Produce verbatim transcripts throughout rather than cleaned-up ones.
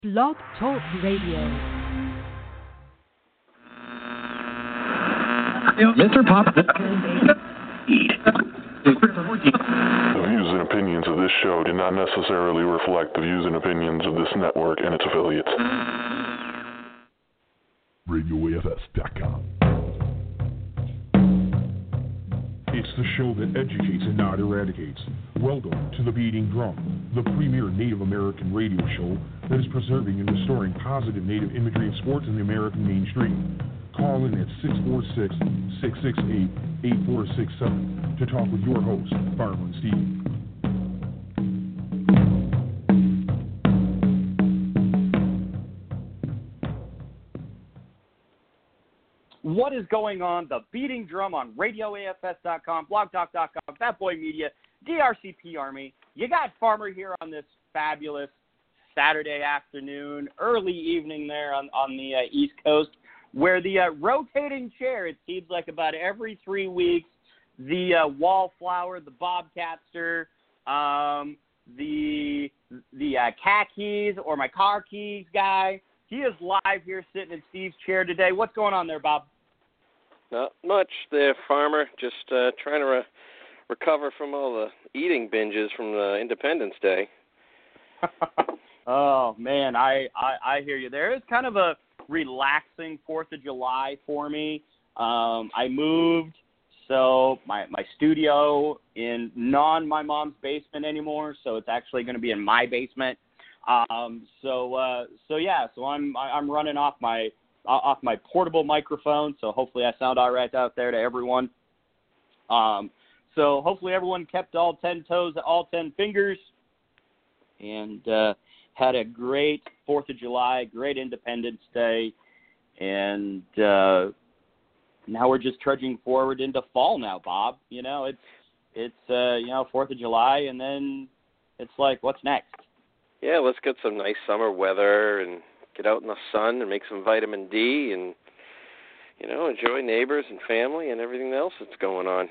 Blog Talk Radio. Mister Pop. The views and opinions of this show do not necessarily reflect the views and opinions of this network and its affiliates. radio A F S dot com. It's the show that educates and not eradicates. Welcome to The Beating Drum, the premier Native American radio show that is preserving and restoring positive Native imagery and sports in the American mainstream. Call in at six four six, six six eight, eight four six seven to talk with your host, Fireman Steve. What is going on? The Beating Drum on radio A F S dot com, blog talk dot com, Fat Boy Media, D R C P Army. You got Farmer here on this fabulous Saturday afternoon, early evening there on, on the uh, East Coast, where the uh, rotating chair, it seems like about every three weeks, the uh, wallflower, the bobcatster, um, the the uh, khakis or my car keys guy, he is live here sitting in Steve's chair today. What's going on there, Bob? Not much there, Farmer. Just uh, trying to re- recover from all the eating binges from uh, Independence Day. Oh, man, I, I, I hear you there. It's kind of a relaxing fourth of July for me. Um, I moved, so my, my studio in non my mom's basement anymore, so it's actually going to be in my basement. Um, so, uh, so yeah, so I'm, I'm running off my, off my portable microphone. So hopefully I sound all right out there to everyone. Um, so hopefully everyone kept all ten toes, all ten fingers, and, uh, had a great fourth of July, great Independence Day. And, uh, now we're just trudging forward into fall now, Bob. You know, it's, it's, uh, you know, fourth of July, and then it's like, what's next? Yeah, let's get some nice summer weather and get out in the sun and make some vitamin D and, you know, enjoy neighbors and family and everything else that's going on.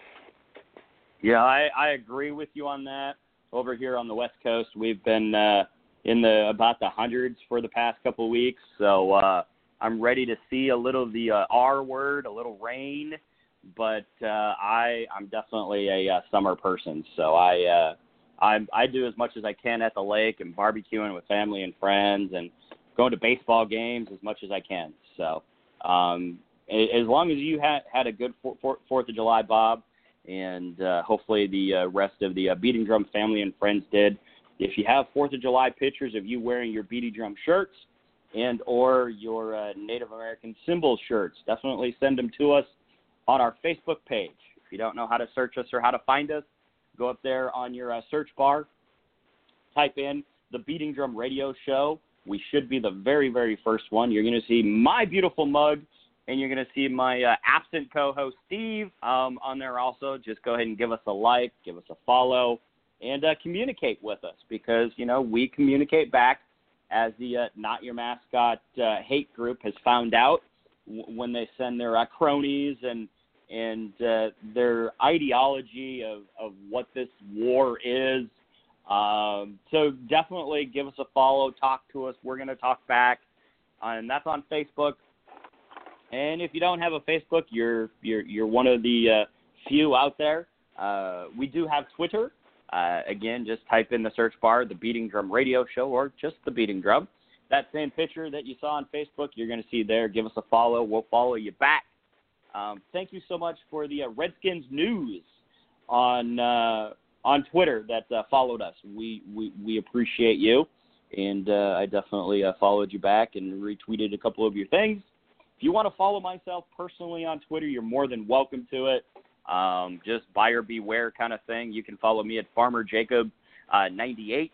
Yeah, I, I agree with you on that. Over here on the West Coast, we've been uh, in the about the hundreds for the past couple of weeks, so uh, I'm ready to see a little of the uh, R word, a little rain, but uh, I, I'm definitely a uh, summer person, so I uh, I, I do as much as I can at the lake and barbecuing with family and friends and going to baseball games as much as I can. So um, as long as you had, had a good fourth of July, Bob, and uh, hopefully the uh, rest of the uh, Beating Drum family and friends did. If you have fourth of July pictures of you wearing your Beating Drum shirts and or your uh, Native American symbol shirts, definitely send them to us on our Facebook page. If you don't know how to search us or how to find us, go up there on your uh, search bar, type in the Beating Drum Radio Show. We should be the very, very first one. You're going to see my beautiful mug, and you're going to see my uh, absent co-host, Steve, um, on there also. Just go ahead and give us a like, give us a follow, and uh, communicate with us because, you know, we communicate back as the uh, Not Your Mascot uh, hate group has found out w- when they send their uh, cronies and and uh, their ideology of, of what this war is. Um, so definitely give us a follow, talk to us. We're going to talk back, uh, and that's on Facebook. And if you don't have a Facebook, you're you're you're one of the uh, few out there. Uh, we do have Twitter. Uh, again, just type in the search bar, The Beating Drum Radio Show, or just The Beating Drum. That same picture that you saw on Facebook, you're going to see there. Give us a follow. We'll follow you back. Um, thank you so much for the uh, Redskins news on uh, on Twitter that uh, followed us. We, we we appreciate you, and uh, I definitely uh, followed you back and retweeted a couple of your things. If you want to follow myself personally on Twitter, you're more than welcome to it. Um, just buyer beware kind of thing. You can follow me at Farmer Jacob uh, ninety-eight,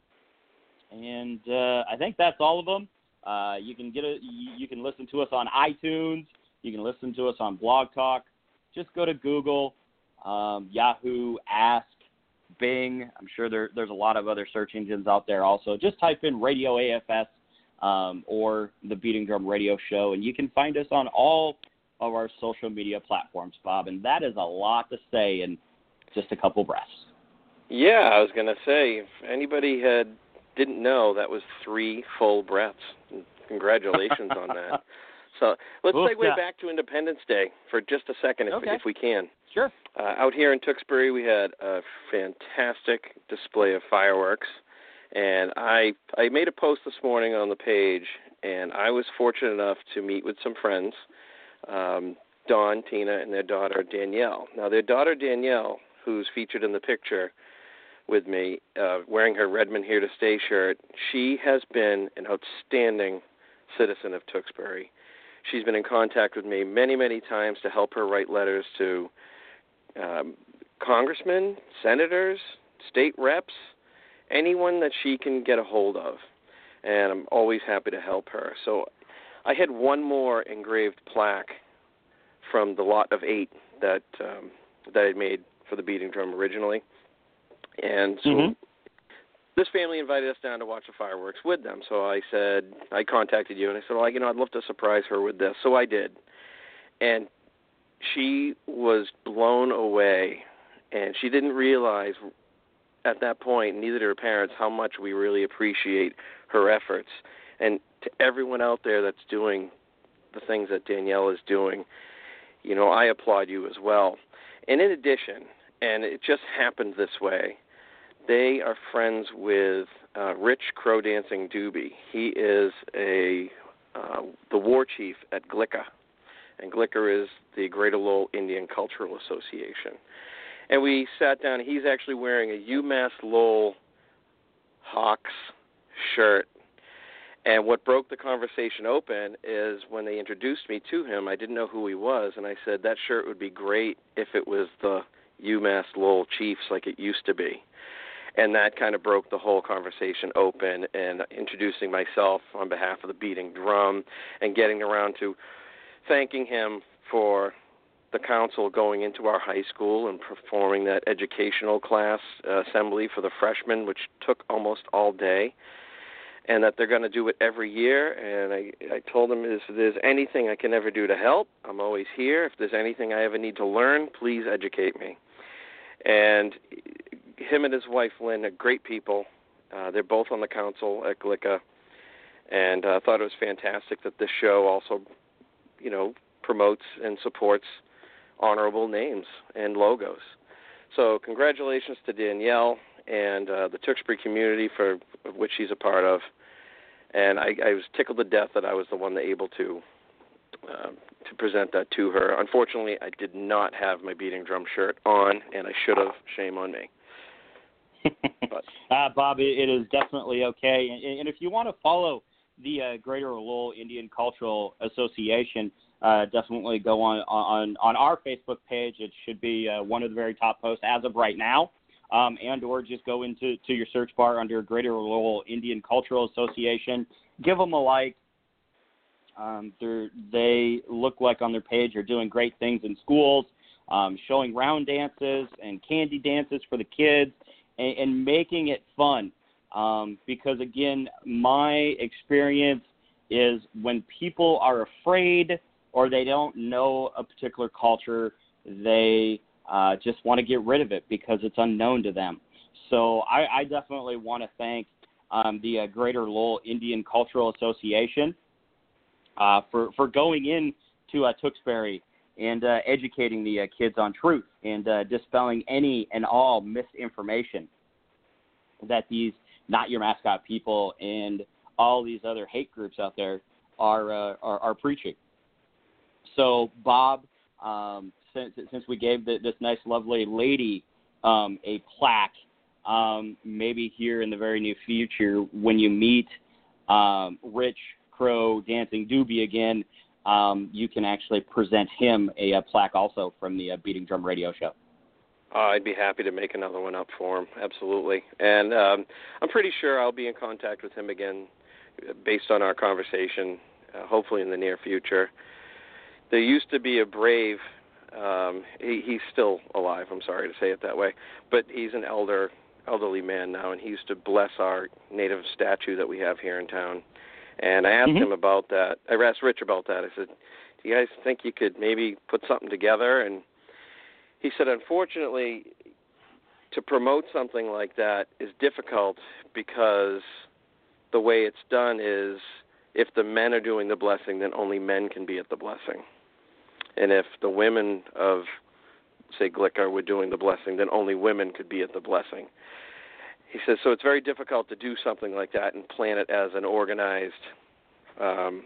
and uh, I think that's all of them. Uh, you can get a, you can listen to us on iTunes. You can listen to us on Blog Talk. Just go to Google, um, Yahoo, Ask, Bing. I'm sure there, there's a lot of other search engines out there also. Just type in Radio A F S um, or the Beating Drum Radio Show, and you can find us on all of our social media platforms, Bob. And that is a lot to say in just a couple breaths. Yeah, I was going to say, if anybody had didn't know that was three full breaths. Congratulations on that. So let's Oof, segue yeah. back to Independence Day for just a second, if, Okay. if we can. Sure. Uh, out here in Tewksbury, we had a fantastic display of fireworks, and I I made a post this morning on the page, and I was fortunate enough to meet with some friends, um, Dawn, Tina, and their daughter Danielle. Now, their daughter Danielle, who's featured in the picture with me, uh, wearing her Redmond Here to Stay shirt, she has been an outstanding citizen of Tewksbury. She's been in contact with me many, many times to help her write letters to um, congressmen, senators, state reps, anyone that she can get a hold of. And I'm always happy to help her. So I had one more engraved plaque from the lot of eight that um, that I made for the Beating Drum originally. And so mm-hmm. this family invited us down to watch the fireworks with them. So I said, I contacted you, and I said, well, you know, I'd love to surprise her with this. So I did. And she was blown away, and she didn't realize at that point, neither did her parents, how much we really appreciate her efforts. And to everyone out there that's doing the things that Danielle is doing, you know, I applaud you as well. And in addition, and it just happened this way, they are friends with uh, Rich Crow Dancing Doobie. He is a uh, the war chief at G L I C A, and G L I C A is the Greater Lowell Indian Cultural Association. And we sat down. He's actually wearing a UMass Lowell Hawks shirt. And what broke the conversation open is when they introduced me to him, I didn't know who he was, and I said that shirt would be great if it was the UMass Lowell Chiefs like it used to be. And that kind of broke the whole conversation open, and introducing myself on behalf of the Beating Drum and getting around to thanking him for the council going into our high school and performing that educational class uh, assembly for the freshmen, which took almost all day, and that they're going to do it every year. And I, I told them, if there's anything I can ever do to help, I'm always here. If there's anything I ever need to learn, please educate me. And him and his wife, Lynn, are great people. Uh, they're both on the council at G L I C A, and I uh, thought it was fantastic that this show also, you know, promotes and supports honorable names and logos. So congratulations to Danielle and uh, the Tewksbury community, for of which she's a part of. And I, I was tickled to death that I was the one that able to uh, to present that to her. Unfortunately, I did not have my Beating Drum shirt on, and I should have. Shame on me. But. uh, Bob, it, it is definitely okay. And, and if you want to follow the uh, Greater Lowell Indian Cultural Association, uh, definitely go on, on on our Facebook page. It should be uh, one of the very top posts as of right now, um, and or just go into to your search bar under Greater Lowell Indian Cultural Association. Give them a like. Um, they look like on their page are doing great things in schools, um, showing round dances and candy dances for the kids, and, and making it fun. Um, because, again, my experience is when people are afraid or they don't know a particular culture, they uh, just want to get rid of it because it's unknown to them. So I, I definitely want to thank um, the uh, Greater Lowell Indian Cultural Association uh, for, for going in to uh, Tewksbury and uh, educating the uh, kids on truth and uh, dispelling any and all misinformation that these Not Your Mascot people and all these other hate groups out there are uh, are, are preaching. So, Bob, um, since since we gave the, this nice, lovely lady um, a plaque, um, maybe here in the very near future, when you meet um, Rich Crow Dancing Doobie again, um, you can actually present him a, a plaque also from the uh, Beating Drum Radio Show. Uh, I'd be happy to make another one up for him, absolutely. And um, I'm pretty sure I'll be in contact with him again based on our conversation, uh, hopefully in the near future. There used to be a brave, um, he, he's still alive, I'm sorry to say it that way, but he's an elder, elderly man now, and he used to bless our native statue that we have here in town. And I asked mm-hmm. him about that. I asked Rich about that. I said, do you guys think you could maybe put something together? And he said, unfortunately, to promote something like that is difficult because the way it's done is if the men are doing the blessing, then only men can be at the blessing. And if the women of, say, Glicker were doing the blessing, then only women could be at the blessing. He says, so it's very difficult to do something like that and plan it as an organized um,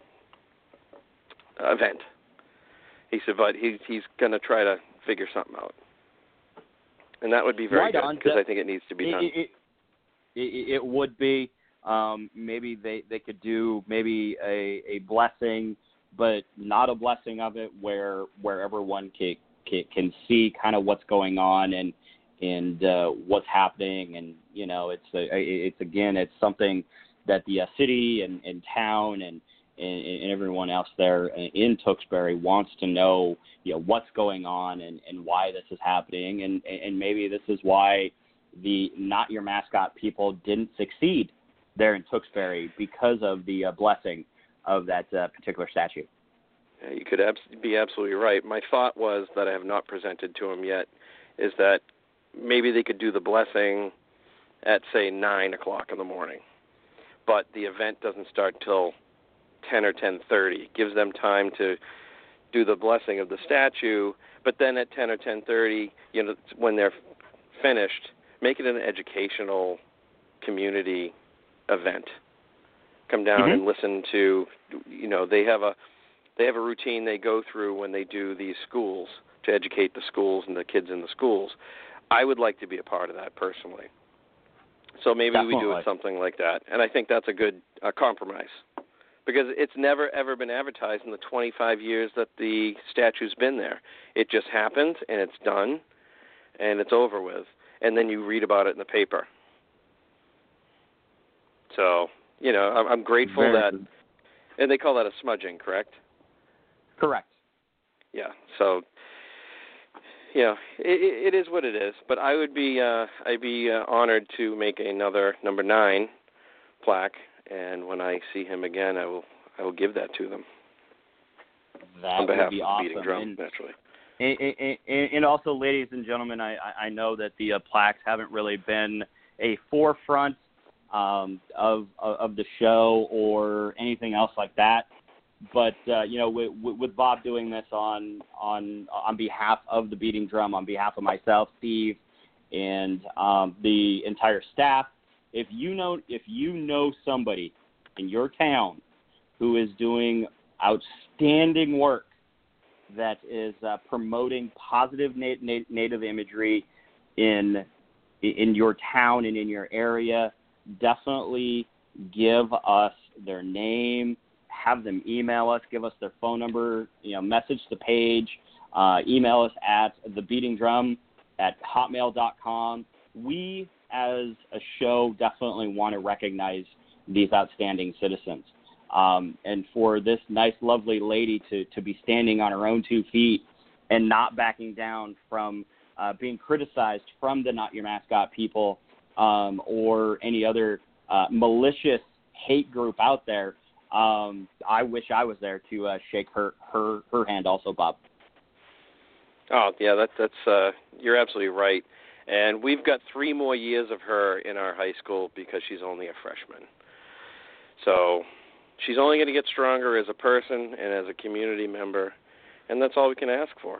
event. He said, but he, he's going to try to figure something out. And that would be very right good, on. because I think it needs to be it, done. It, it, it would be. Um, maybe they, they could do maybe a, a blessing, but not a blessing of it where where everyone can, can, can see kind of what's going on and and uh, what's happening. And, you know, it's, a, it's again, it's something that the uh, city and, and town and, and, and everyone else there in Tewksbury wants to know, you know, what's going on and, and why this is happening. And, and maybe this is why the Not Your Mascot people didn't succeed there in Tewksbury, because of the uh, blessing of that uh, particular statue. Yeah, you could abs- be absolutely right. My thought was that I have not presented to him yet is that maybe they could do the blessing at, say, nine o'clock in the morning, but the event doesn't start till ten or ten thirty. It gives them time to do the blessing of the statue, but then at ten or ten thirty, you know, when they're finished, make it an educational community event. Come down mm-hmm. and listen to, you know, they have a they have a routine they go through when they do these schools to educate the schools and the kids in the schools. I would like to be a part of that personally. So maybe Definitely. we do it something like that. And I think that's a good uh, compromise, because it's never, ever been advertised in the twenty-five years that the statue's been there. It just happened, and it's done, and it's over with. And then you read about it in the paper. So, you know, I'm, I'm grateful Very that, good. And they call that a smudging, correct? Correct. Yeah. So, you know, it, it is what it is. But I would be, uh, I'd be uh, honored to make another number nine plaque, and when I see him again, I will, I will give that to them. That on behalf would be of the awesome. Beating Drum, and, naturally. and, and, and also, ladies and gentlemen, I, I know that the uh, plaques haven't really been a forefront Um, of, of of the show or anything else like that, but uh, you know, with, with Bob doing this on on on behalf of the Beating Drum, on behalf of myself, Steve, and um, the entire staff, if you know if you know somebody in your town who is doing outstanding work that is uh, promoting positive na- na- native imagery in in your town and in your area, definitely give us their name, have them email us, give us their phone number, you know, message the page, uh, email us at thebeatingdrum at hotmail dot com. We, as a show, definitely want to recognize these outstanding citizens. Um, and for this nice, lovely lady to, to be standing on her own two feet and not backing down from uh, being criticized from the Not Your Mascot people, Um, or any other uh, malicious hate group out there, um, I wish I was there to uh, shake her, her, her hand also, Bob. Oh, yeah, that, that's uh, you're absolutely right. And we've got three more years of her in our high school because she's only a freshman. So she's only going to get stronger as a person and as a community member, and that's all we can ask for.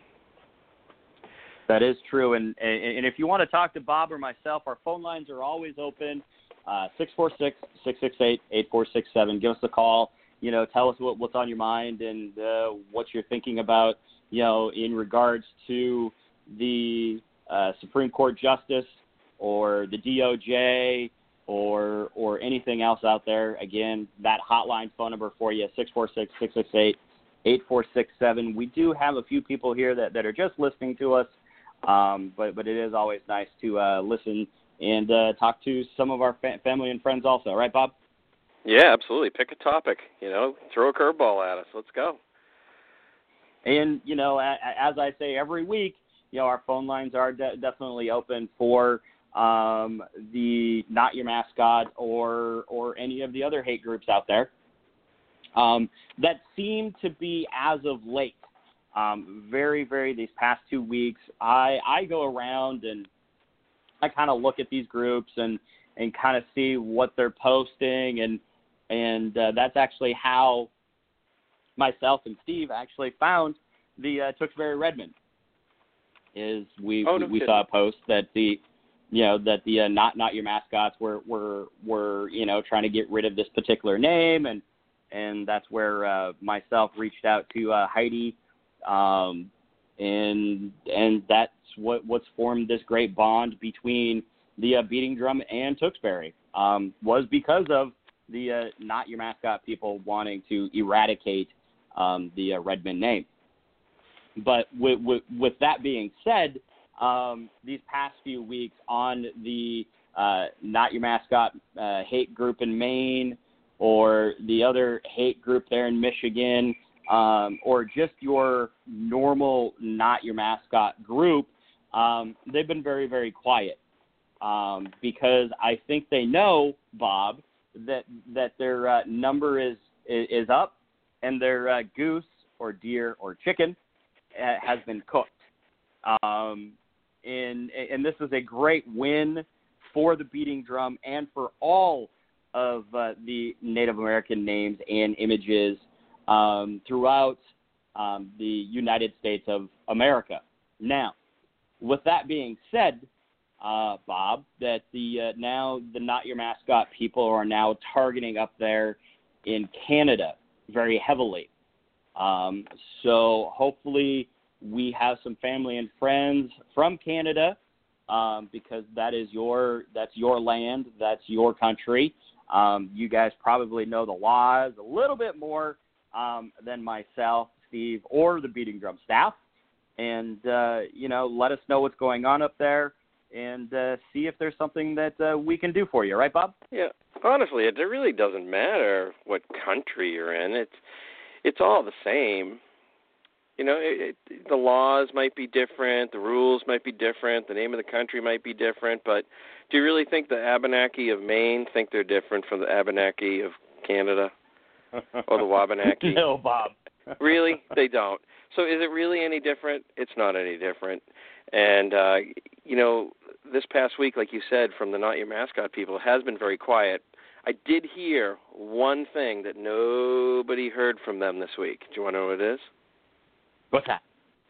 That is true, and, and and if you want to talk to Bob or myself, our phone lines are always open, uh, six four six, six six eight, eight four six seven. Give us a call. You know, tell us what, what's on your mind and uh, what you're thinking about, you know, in regards to the uh, Supreme Court Justice or the D O J or or anything else out there. Again, that hotline phone number for you, six four six, six six eight, eight four six seven. We do have a few people here that, that are just listening to us. Um, but, but it is always nice to uh, listen and uh, talk to some of our fa- family and friends also. Right, Bob? Yeah, absolutely. Pick a topic. You know, throw a curveball at us. Let's go. And, you know, a, as I say every week, you know, our phone lines are de- definitely open for um, the Not Your Mascot or or any of the other hate groups out there um, that seem to be, as of late, Um, very, very, these past two weeks, I, I go around and I kind of look at these groups and, and kind of see what they're posting, and and uh, that's actually how myself and Steve actually found the uh, Tewksbury Redmen. Is we oh, no we kidding. saw a post that the you know that the uh, not not your mascots were were were you know trying to get rid of this particular name, and and that's where uh, myself reached out to uh, Heidi, um, and and that's what what's formed this great bond between the uh, Beating Drum and Tewksbury, um, was because of the uh, not your mascot people wanting to eradicate um, the uh, Redmen name. But with, with, with that being said, um, these past few weeks on the uh, not your mascot uh, hate group in Maine, or the other hate group there in Michigan, um, or just your normal not your mascot group, um, they've been very, very quiet. Um, because I think they know, Bob, that that their uh, number is, is is up, and their uh, goose or deer or chicken uh, has been cooked. Um, and and this is a great win for the Beating Drum and for all of uh, the Native American names and images um, throughout um, the United States of America. Now, with that being said, Uh, Bob, that the uh, now the Not Your Mascot people are now targeting up there in Canada very heavily. Um, so hopefully we have some family and friends from Canada, um, because that is your that's your land, that's your country. Um, you guys probably know the laws a little bit more um, than myself, Steve, or the Beating Drum staff. And uh, you know, let us know what's going on up there, and uh, see if there's something that uh, we can do for you. Right, Bob? Yeah. Honestly, it really doesn't matter what country you're in. It's it's all the same. You know, it, it, the laws might be different, the rules might be different, the name of the country might be different, but do you really think the Abenaki of Maine think they're different from the Abenaki of Canada or the Wabanaki? No, Bob. Really? They don't. So is it really any different? It's not any different. And, uh, you know, this past week, like you said, from the Not Your Mascot people, has been very quiet. I did hear one thing that nobody heard from them this week. Do you want to know what it is? What's that?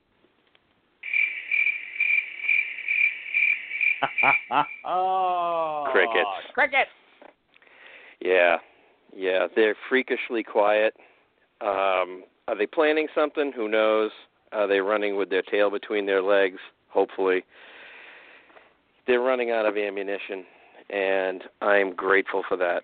Oh, Crickets. Crickets. Yeah, yeah, they're freakishly quiet. Um, are they planning something? Who knows? Are they running with their tail between their legs? Hopefully. They're running out of ammunition, and I'm grateful for that.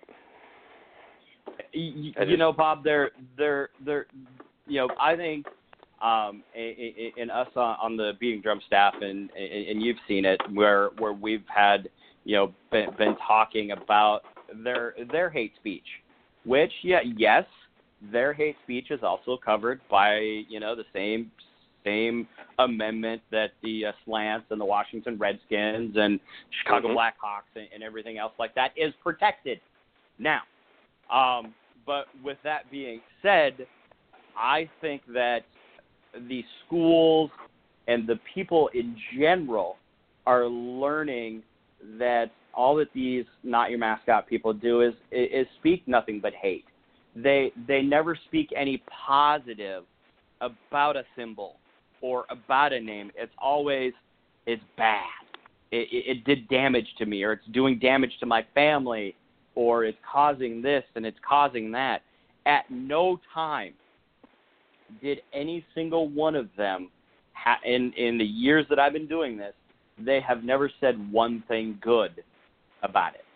You, just, you know, Bob, they're they're they're. You know, I think um, in, in us on, on the Beating Drum staff, and and you've seen it, where where we've had you know been, been talking about their their hate speech, which yeah yes, their hate speech is also covered by you know the same. same amendment that the uh, Slants and the Washington Redskins and Chicago mm-hmm. Blackhawks and, and everything else like that is protected. Now, um, but with that being said, I think that the schools and the people in general are learning that all that these Not Your Mascot people do is is speak nothing but hate. They they never speak any positive about a symbol or about a name. It's always, it's bad. It, it, it did damage to me, or it's doing damage to my family, or it's causing this and it's causing that. At no time did any single one of them, ha- in, in the years that I've been doing this, they have never said one thing good about it.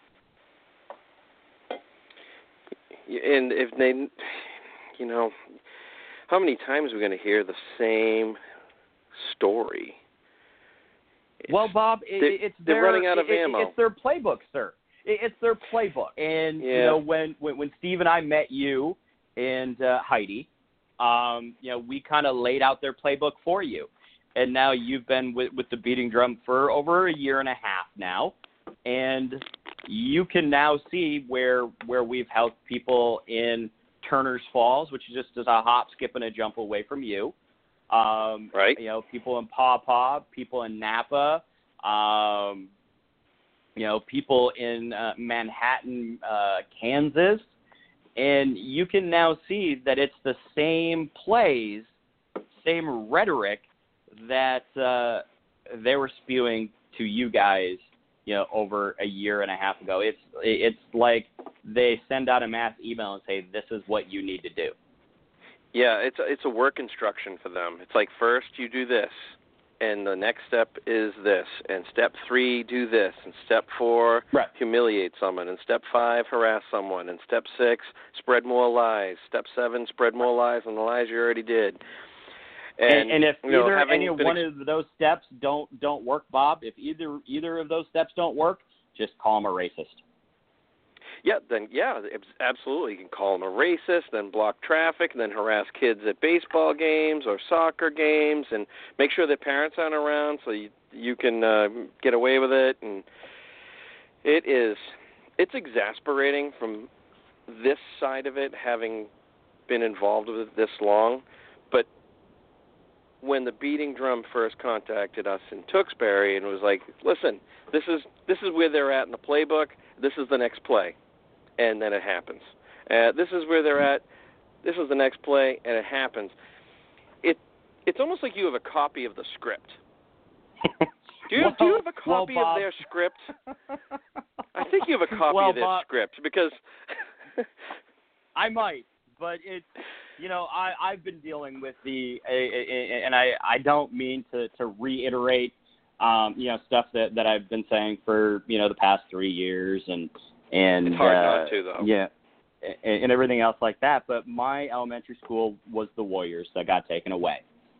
And if they, you know, how many times are we going to hear the same story? It's, well, Bob, it, they're, it's they're their, running out of it, ammo. It's their playbook, sir. It, it's their playbook. And yeah. you know, when, when when Steve and I met you and uh, Heidi, um, you know, we kind of laid out their playbook for you. And now you've been with, with the Beating Drum for over a year and a half now, and you can now see where where we've helped people in Turner's Falls, which is just is a hop, skip, and a jump away from you. Um, right. You know, people in Paw Paw, people in Napa, um, you know, people in uh, Manhattan, uh, Kansas, and you can now see that it's the same plays, same rhetoric that uh, they were spewing to you guys, you know, over a year and a half ago. It's it's like they send out a mass email and say, this is what you need to do. Yeah, it's a, it's a work instruction for them. It's like, first you do this, and the next step is this, and step three, do this, and step four, right. humiliate someone, and step five, harass someone, and step six, spread more lies, step seven, spread more lies on the lies you already did. And, and, and if you know, either any been one ex- of those steps don't don't work, Bob, if either either of those steps don't work, just call them a racist. Yeah, then yeah, absolutely. You can call them a racist, then block traffic, and then harass kids at baseball games or soccer games, and make sure their parents aren't around so you you can uh, get away with it. And it is it's exasperating from this side of it, having been involved with it this long. But when the Beating Drum first contacted us in Tewksbury and was like, "Listen, this is this is where they're at in the playbook. This is the next play." And then it happens. Uh, this is where they're at. This is the next play, and it happens. It it's almost like you have a copy of the script. Do you, well, do you have a copy well, of their script? I think you have a copy well, of their Bob, script because I might, but it's you know I I've been dealing with the uh, and I I don't mean to to reiterate um, you know stuff that that I've been saying for you know the past three years and. And, it's hard uh, not to, though. Yeah, and, and everything else like that. But my elementary school was the Warriors that got taken away.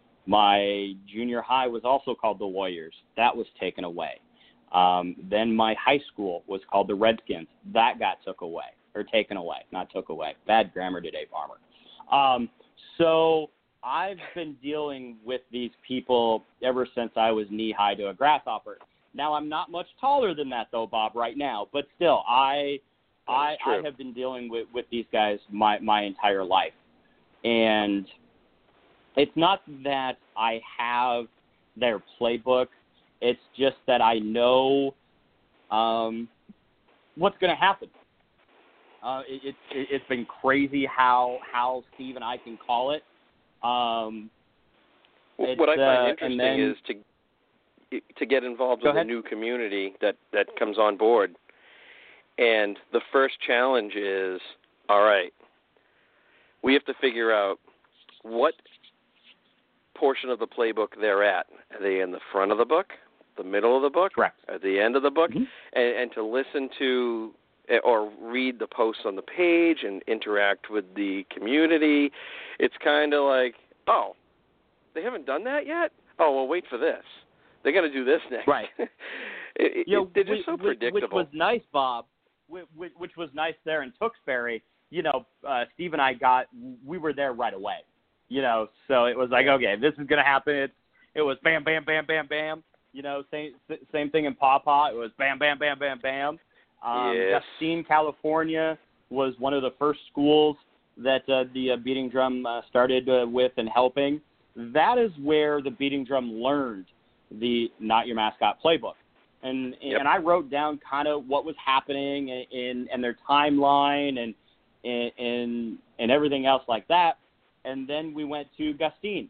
My junior high was also called the Warriors. That was taken away. Um, then my high school was called the Redskins. That got took away, or taken away, not took away. Bad grammar today, Farmer. Um, so I've been dealing with these people ever since I was knee-high to a grasshopper. Now, I'm not much taller than that, though, Bob, right now. But still, I I, I have been dealing with, with these guys my, my entire life. And it's not that I have their playbook. It's just that I know um, what's going to happen. Uh, it, it, it's been crazy how, how Steve and I can call it. Um, what I find uh, interesting then, is to to get involved Go with ahead. a new community that, that comes on board. And the first challenge is, all right, we have to figure out what portion of the playbook they're at. Are they in the front of the book, the middle of the book, Correct. at the end of the book? Mm-hmm. And, and to listen to or read the posts on the page and interact with the community. It's kind of like, oh, they haven't done that yet? Oh, well, wait for this. They got to do this next. Right. it, you know, they're just which, so predictable. Which was nice, Bob. Which, which was nice there in Tewksbury. You know, uh, Steve and I got, we were there right away. You know, so it was like, okay, this is going to happen. It, it was bam, bam, bam, bam, bam. You know, same same thing in Paw Paw. It was bam, bam, bam, bam, bam. Um, yes. Gustine, California was one of the first schools that uh, the uh, Beating Drum uh, started uh, with and helping. That is where the Beating Drum learned the Not Your Mascot playbook. And Yep. and I wrote down kind of what was happening in, in, in their timeline and, and, and everything else like that. And then we went to Gustine.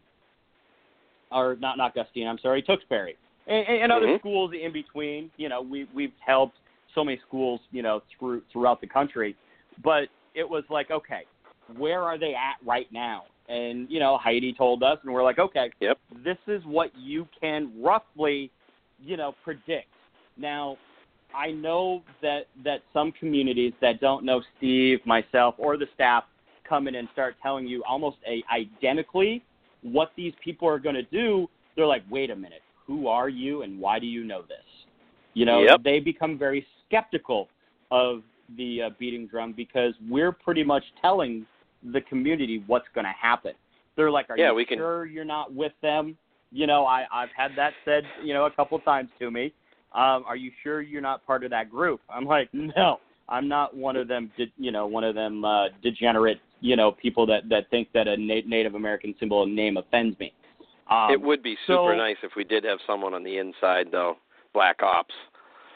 Or not not Gustine, I'm sorry, Tewksbury. And, and other mm-hmm. schools in between. You know, we, we've helped so many schools, you know, through, throughout the country. But it was like, okay, where are they at right now? And, you know, Heidi told us, and we're like, okay, yep. this is what you can roughly, you know, predict. Now, I know that, that some communities that don't know Steve, myself, or the staff come in and start telling you almost a, identically what these people are going to do. They're like, wait a minute, who are you and why do you know this? You know, yep. they become very skeptical of the uh, Beating Drum because we're pretty much telling the community what's going to happen. They're like, are yeah, you we can... sure you're not with them? You know, I, I've had that said, you know, a couple times to me. Um, are you sure you're not part of that group? I'm like, no, I'm not one of them, de- you know, one of them uh, degenerate, you know, people that, that think that a na- Native American symbol and name offends me. Um, it would be super so, nice if we did have someone on the inside, though, Black Ops.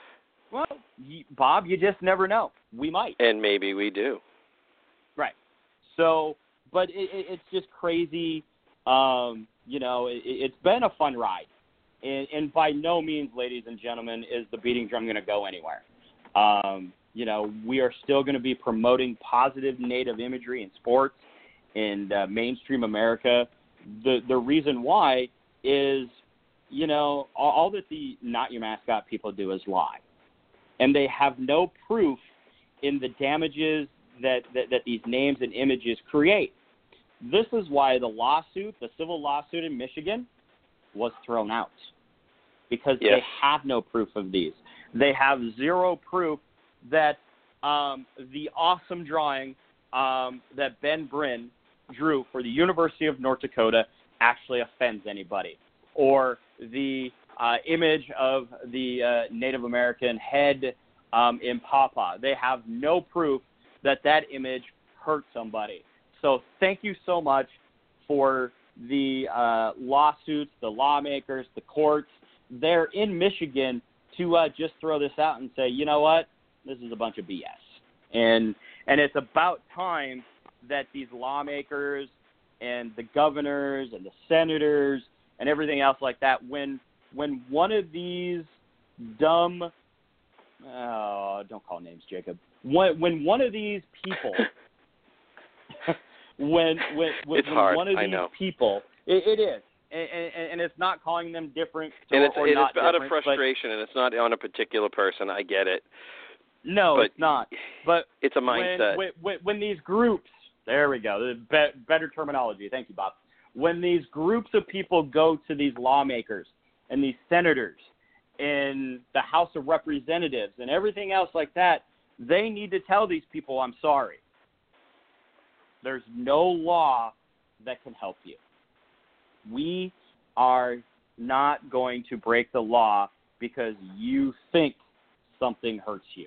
Well, y- Bob, you just never know. We might. And maybe we do. Right. So, but it, it, it's just crazy. Um, you know, it, it's been a fun ride. And, and by no means, ladies and gentlemen, is the Beating Drum going to go anywhere. Um, you know, we are still going to be promoting positive Native imagery in sports and uh, mainstream America. The the reason why is, you know, all, all that the Not Your Mascot people do is lie. And they have no proof in the damages that, that, that these names and images create. This is why the lawsuit, the civil lawsuit in Michigan, was thrown out. Because yes. they have no proof of these. They have zero proof that um, the awesome drawing um, that Ben Brin drew for the University of North Dakota actually offends anybody. Or the uh, image of the uh, Native American head um, in Pawpaw. They have no proof that that image hurt somebody. So thank you so much for the uh, lawsuits, the lawmakers, the courts. They're in Michigan to uh, just throw this out and say, you know what, this is a bunch of B S. And and it's about time that these lawmakers and the governors and the senators and everything else like that, when when one of these dumb, oh, don't call names, Jacob. When when one of these people, when when when, it's when hard, one of I these know. people, it, it is. And, and, and it's not calling them different or, and it's, or it not it's out of different, frustration, and it's not on a particular person. I get it. No, but it's not. But it's a mindset. When, when, when these groups, there we go, the be, better terminology. Thank you, Bob. When these groups of people go to these lawmakers and these senators in the House of Representatives and everything else like that, they need to tell these people, I'm sorry. There's no law that can help you. We are not going to break the law because you think something hurts you.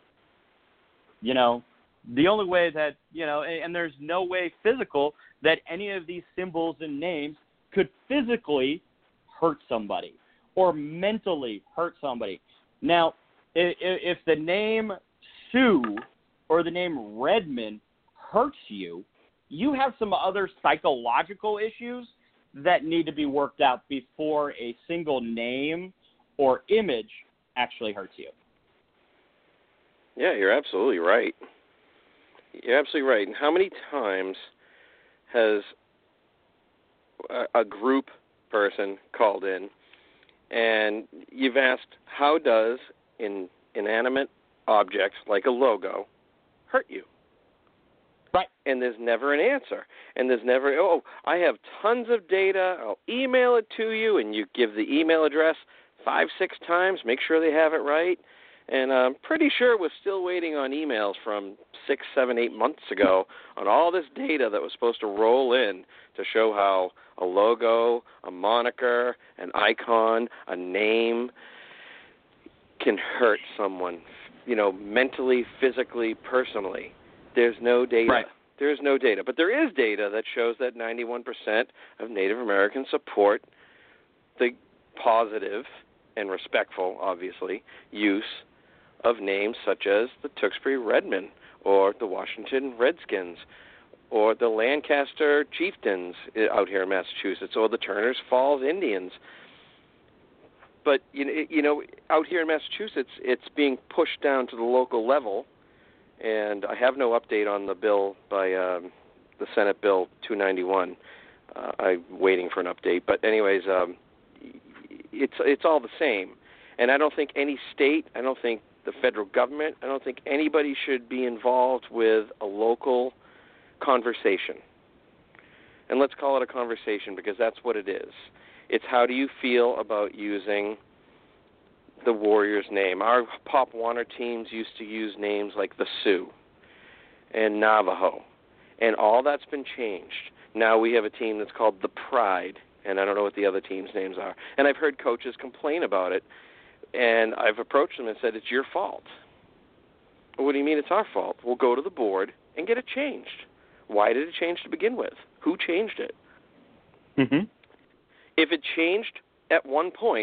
You know, the only way that, you know, and, and there's no way physical that any of these symbols and names could physically hurt somebody or mentally hurt somebody. Now, if, if the name Sue or the name Redmond hurts you, you have some other psychological issues that need to be worked out before a single name or image actually hurts you. Yeah, you're absolutely right. You're absolutely right. And how many times has a, a group person called in and you've asked, how does an inanimate object like a logo hurt you? Right. And there's never an answer. And there's never, oh, I have tons of data. I'll email it to you. And you give the email address five, six times, make sure they have it right. And I'm pretty sure we're still waiting on emails from six, seven, eight months ago on all this data that was supposed to roll in to show how a logo, a moniker, an icon, a name can hurt someone, you know, mentally, physically, personally. There's no data. Right. There is no data. But there is data that shows that ninety-one percent of Native Americans support the positive and respectful, obviously, use of names such as the Tewksbury Redmen or the Washington Redskins or the Lancaster Chieftains out here in Massachusetts or the Turners Falls Indians. But, you know, you know, out here in Massachusetts, it's being pushed down to the local level. And I have no update on the bill by um, the Senate Bill two ninety-one. Uh, I'm waiting for an update. But anyways, um, it's it's all the same. And I don't think any state, I don't think the federal government, I don't think anybody should be involved with a local conversation. And let's call it a conversation because that's what it is. It's how do you feel about using the Warriors name. Our Pop Warner teams used to use names like the Sioux and Navajo, and all that's been changed. Now we have a team that's called the Pride, and I don't know what the other teams' names are. And I've heard coaches complain about it, and I've approached them and said, it's your fault. Well, what do you mean it's our fault? We'll go to the board and get it changed. Why did it change to begin with? Who changed it? Mm-hmm. If it changed at one point,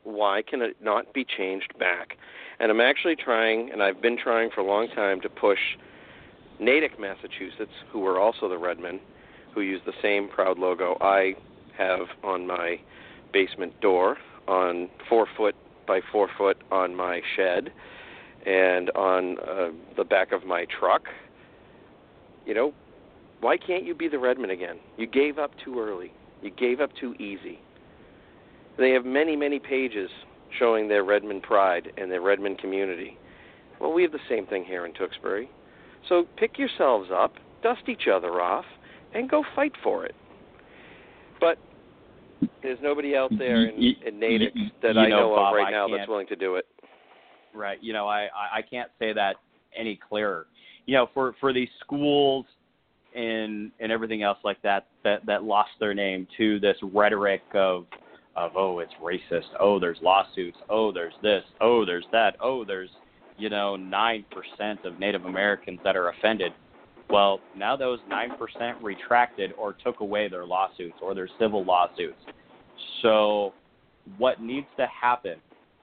why can it not be changed back? And I'm actually trying, and I've been trying for a long time, to push Natick, Massachusetts, who are also the Redmen, who use the same proud logo I have on my basement door, on four foot by four foot on my shed, and on uh, the back of my truck. You know, why can't you be the Redmen again? You gave up too early. You gave up too easy. They have many, many pages showing their Redmen pride and their Redmen community. Well, we have the same thing here in Tewksbury. So pick yourselves up, dust each other off, and go fight for it. But there's nobody out there in, in Natick that you I know, know Bob, of right I now can't, that's willing to do it. Right. You know, I, I can't say that any clearer. You know, for, for these schools and and everything else like that, that that lost their name to this rhetoric of, of, oh, it's racist, oh, there's lawsuits, oh, there's this, oh, there's that, oh, there's, you know, nine percent of Native Americans that are offended. Well, now those nine percent retracted or took away their lawsuits or their civil lawsuits. So what needs to happen,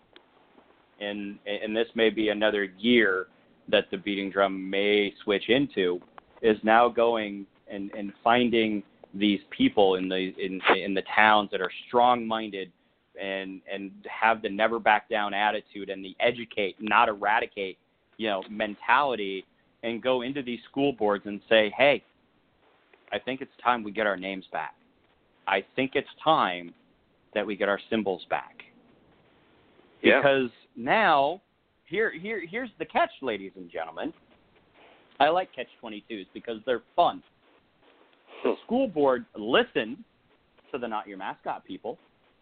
and, and this may be another year that the beating drum may switch into, is now going and, and finding these people in the in in the towns that are strong-minded and and have the never back down attitude and the educate, not eradicate, you know, mentality, and go into these school boards and say, hey, I think it's time we get our names back. I think it's time that we get our symbols back. Yeah. Because now, here here here's the catch, ladies and gentlemen. I like catch twenty-twos because they're fun. The school board listened to the Not Your Mascot people.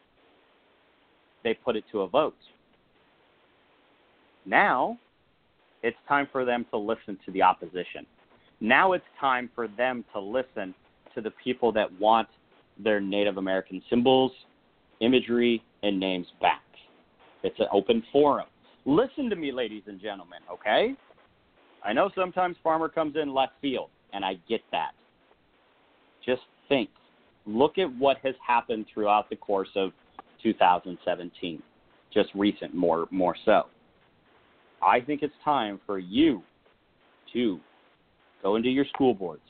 They put it to a vote. Now, it's time for them to listen to the opposition. Now it's time for them to listen to the people that want their Native American symbols, imagery, and names back. It's an open forum. Listen to me, ladies and gentlemen, okay? I know sometimes Farmer comes in left field, and I get that. Just think. Look at what has happened throughout the course of two thousand seventeen, just recent, more more so. I think it's time for you to go into your school boards,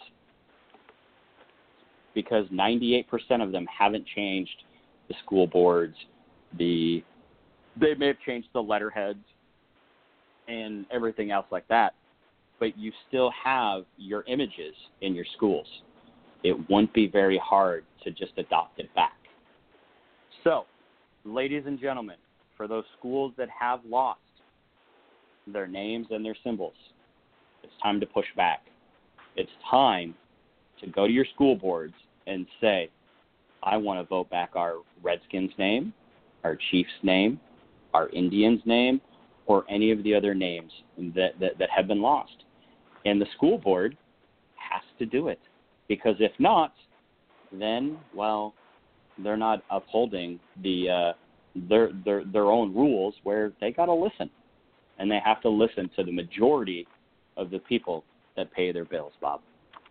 because ninety-eight percent of them haven't changed the school boards. The they may have changed the letterheads and everything else like that, but you still have your images in your schools. It won't be very hard to just adopt it back. So, ladies and gentlemen, for those schools that have lost their names and their symbols, it's time to push back. It's time to go to your school boards and say, I want to vote back our Redskins name, our Chiefs name, our Indians name, or any of the other names that, that, that have been lost. And the school board has to do it. Because if not, then, well, they're not upholding the uh, their, their their own rules, where they got to listen. And they have to listen to the majority of the people that pay their bills, Bob.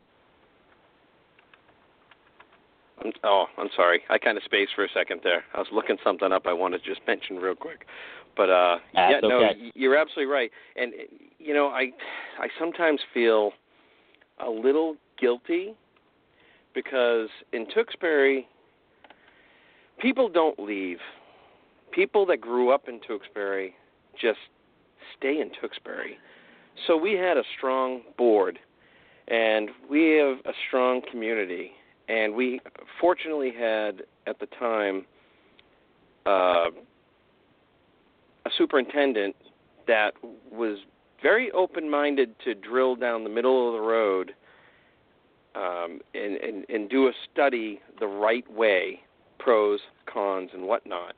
I'm, oh, I'm sorry. I kind of spaced for a second there. I was looking something up I wanted to just mention real quick. But, uh, That's yeah, no, okay. you're absolutely right. And, you know, I, I sometimes feel a little guilty because in Tewksbury, people don't leave. People that grew up in Tewksbury just stay in Tewksbury. So we had a strong board, and we have a strong community. And we fortunately had, at the time, uh, a superintendent that was very open-minded to drill down the middle of the road um, and, and, and do a study the right way, pros, cons, and whatnot.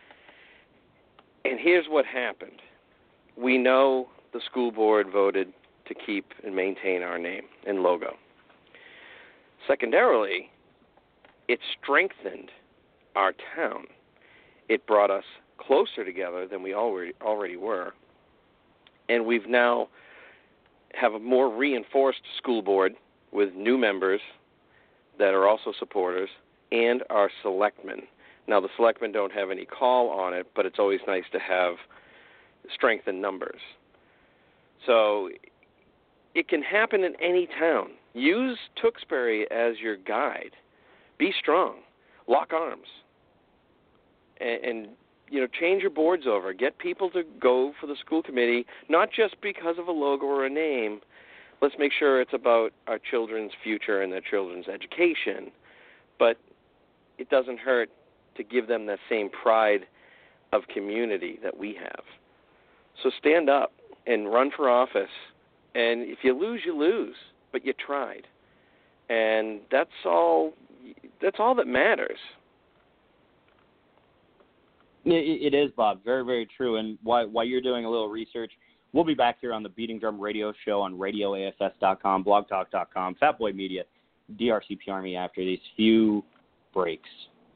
And here's what happened. We know the school board voted to keep and maintain our name and logo. Secondarily, it strengthened our town. It brought us closer together than we already already were. And we've now have a more reinforced school board with new members that are also supporters, and our selectmen Now, the selectmen don't have any call on it, but it's always nice to have strength in numbers. So it can happen in any town. Use Tewksbury as your guide. Be strong. Lock arms. And, and, you know, change your boards over. Get people to go for the school committee, not just because of a logo or a name. Let's make sure it's about our children's future and their children's education. But it doesn't hurt to give them that same pride of community that we have. So stand up and run for office. And if you lose, you lose, but you tried. And that's all that's all that matters. It, it is, Bob. Very, very true. And while, while you're doing a little research, we'll be back here on the Beating Drum Radio Show on radio A S S dot com, blog talk dot com, Fatboy Media, D R C P Army after these few breaks.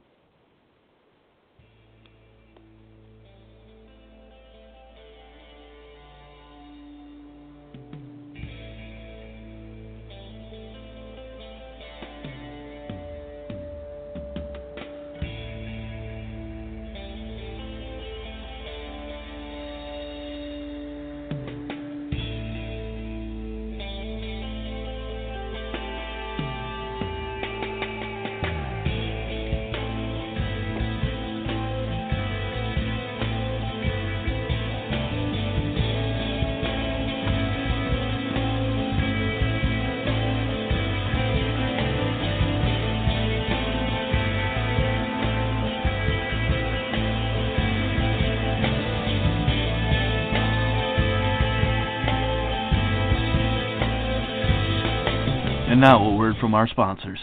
And now a word from our sponsors.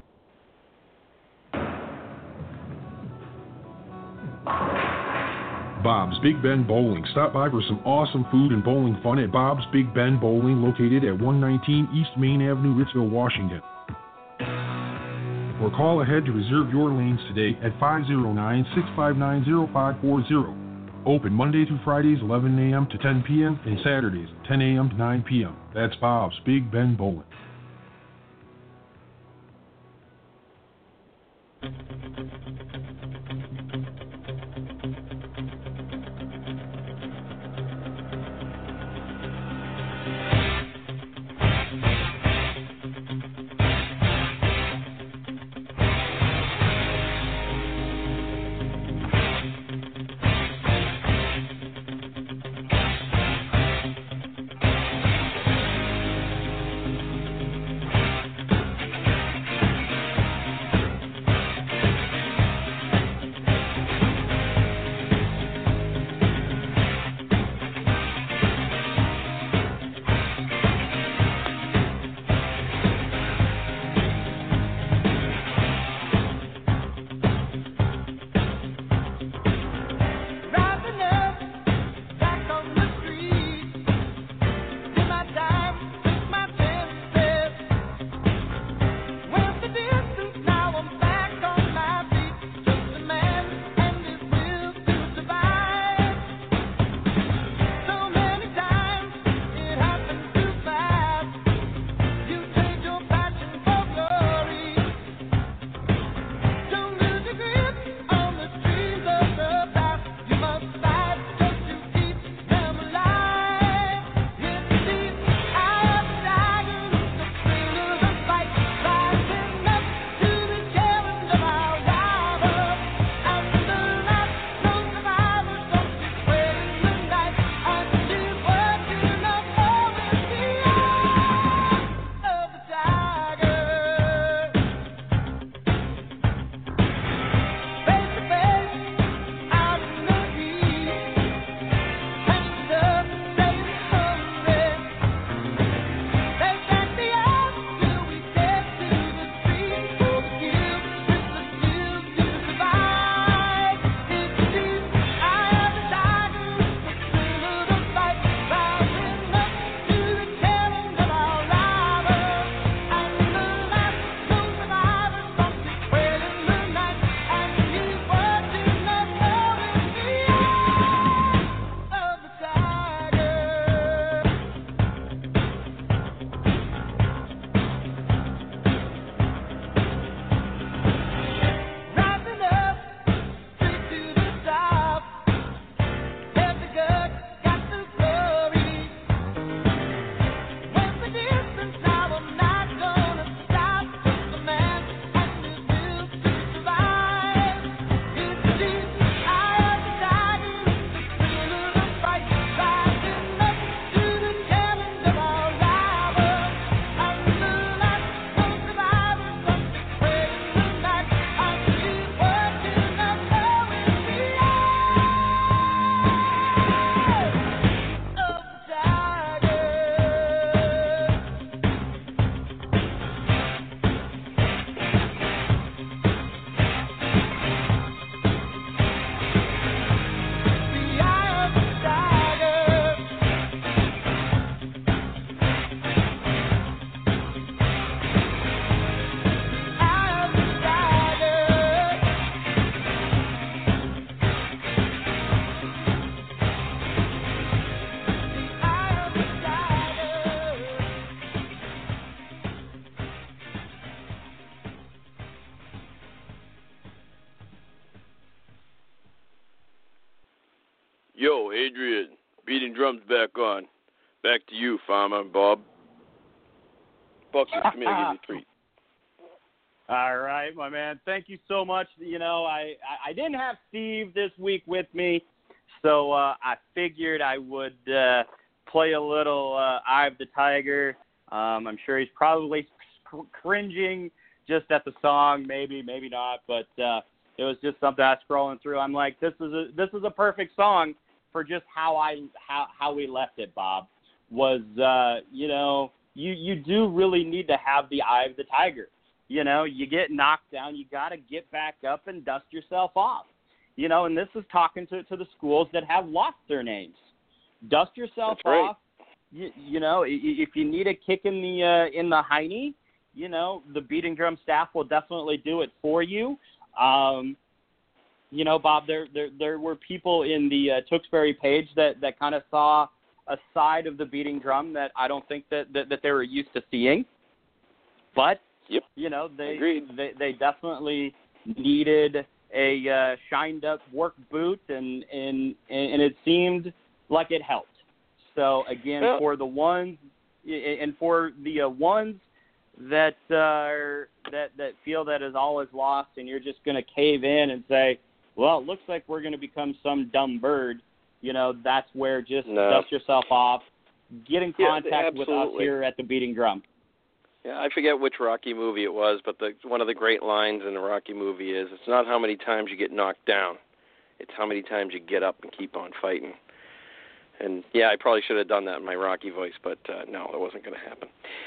Bob's Big Bend Bowling. Stop by for some awesome food and bowling fun at Bob's Big Bend Bowling, located at one nineteen East Main Avenue, Ritzville, Washington. Or call ahead to reserve your lanes today at five oh nine, six five nine, oh five four oh. Open Monday through Fridays, eleven a.m. to ten p.m. and Saturdays, ten a.m. to nine p.m. That's Bob's Big Bend Bowling. Oh, Adrian, Beating Drums back on. Back to you, Farmer Bob. Bucky, come here, give me a treat. All right, my man. Thank you so much. You know, I, I, I didn't have Steve this week with me, so uh, I figured I would uh, play a little uh, Eye of the Tiger. Um, I'm sure he's probably cr- cringing just at the song, maybe, maybe not, but uh, it was just something I was scrolling through. I'm like, this is a this is a perfect song for just how I how how we left it, Bob. Was uh, you know, you you do really need to have the eye of the tiger. You know, you get knocked down, you got to get back up and dust yourself off. You know, and this is talking to to the schools that have lost their names. Dust yourself That's right. off. You, you know, if you need a kick in the uh, in the hiney, you know, the Beating Drum staff will definitely do it for you. Um, you know, Bob, there there there were people in the uh, Tewksbury page that, that kind of saw a side of the Beating Drum that I don't think that, that, that they were used to seeing. But, yep. you know, they, Agreed. they they definitely needed a uh, shined up work boot, and, and, and it seemed like it helped. So, again, well, for the ones, and for the uh, ones that uh, that that feel that is all is lost, and you're just going to cave in and say, well, it looks like we're going to become some dumb bird, you know, that's where just no. dust yourself off, get in contact yeah, with us here at the Beating Drum. Yeah, I forget which Rocky movie it was, but the one of the great lines in the Rocky movie is, it's not how many times you get knocked down, it's how many times you get up and keep on fighting. And, yeah, I probably should have done that in my Rocky voice, but uh, no, it wasn't going to happen.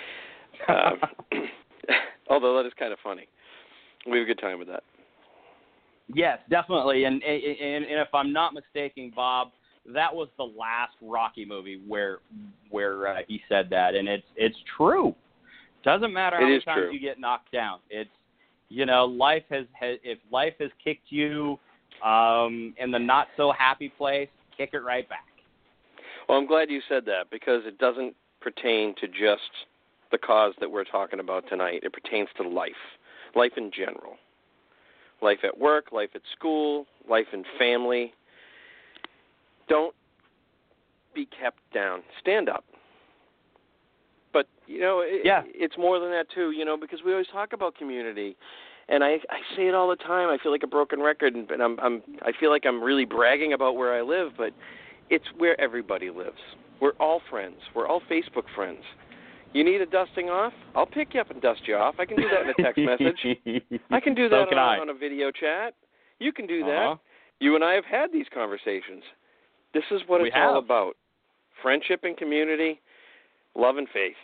um, although that is kind of funny. We have a good time with that. Yes, definitely. And, and, and if I'm not mistaken, Bob, that was the last Rocky movie where where uh, he said that, and it's it's true. Doesn't matter how it many is times true. you get knocked down. It's, you know, life has, has if life has kicked you um, in the not so happy place, kick it right back. Well, I'm glad you said that, because it doesn't pertain to just the cause that we're talking about tonight. It pertains to life, life in general. Life at work, life at school, life in family. Don't be kept down. Stand up. But, you know, it, yeah. it's more than that, too, you know, because we always talk about community. And I, I say it all the time. I feel like a broken record, and, and I'm, I'm, I feel like I'm really bragging about where I live, but it's where everybody lives. We're all friends. We're all Facebook friends. You need a dusting off? I'll pick you up and dust you off. I can do that in a text message. I can do that so can on, I. on a video chat. You can do uh-huh. that. You and I have had these conversations. This is what we it's have. all about. Friendship and community, love and faith.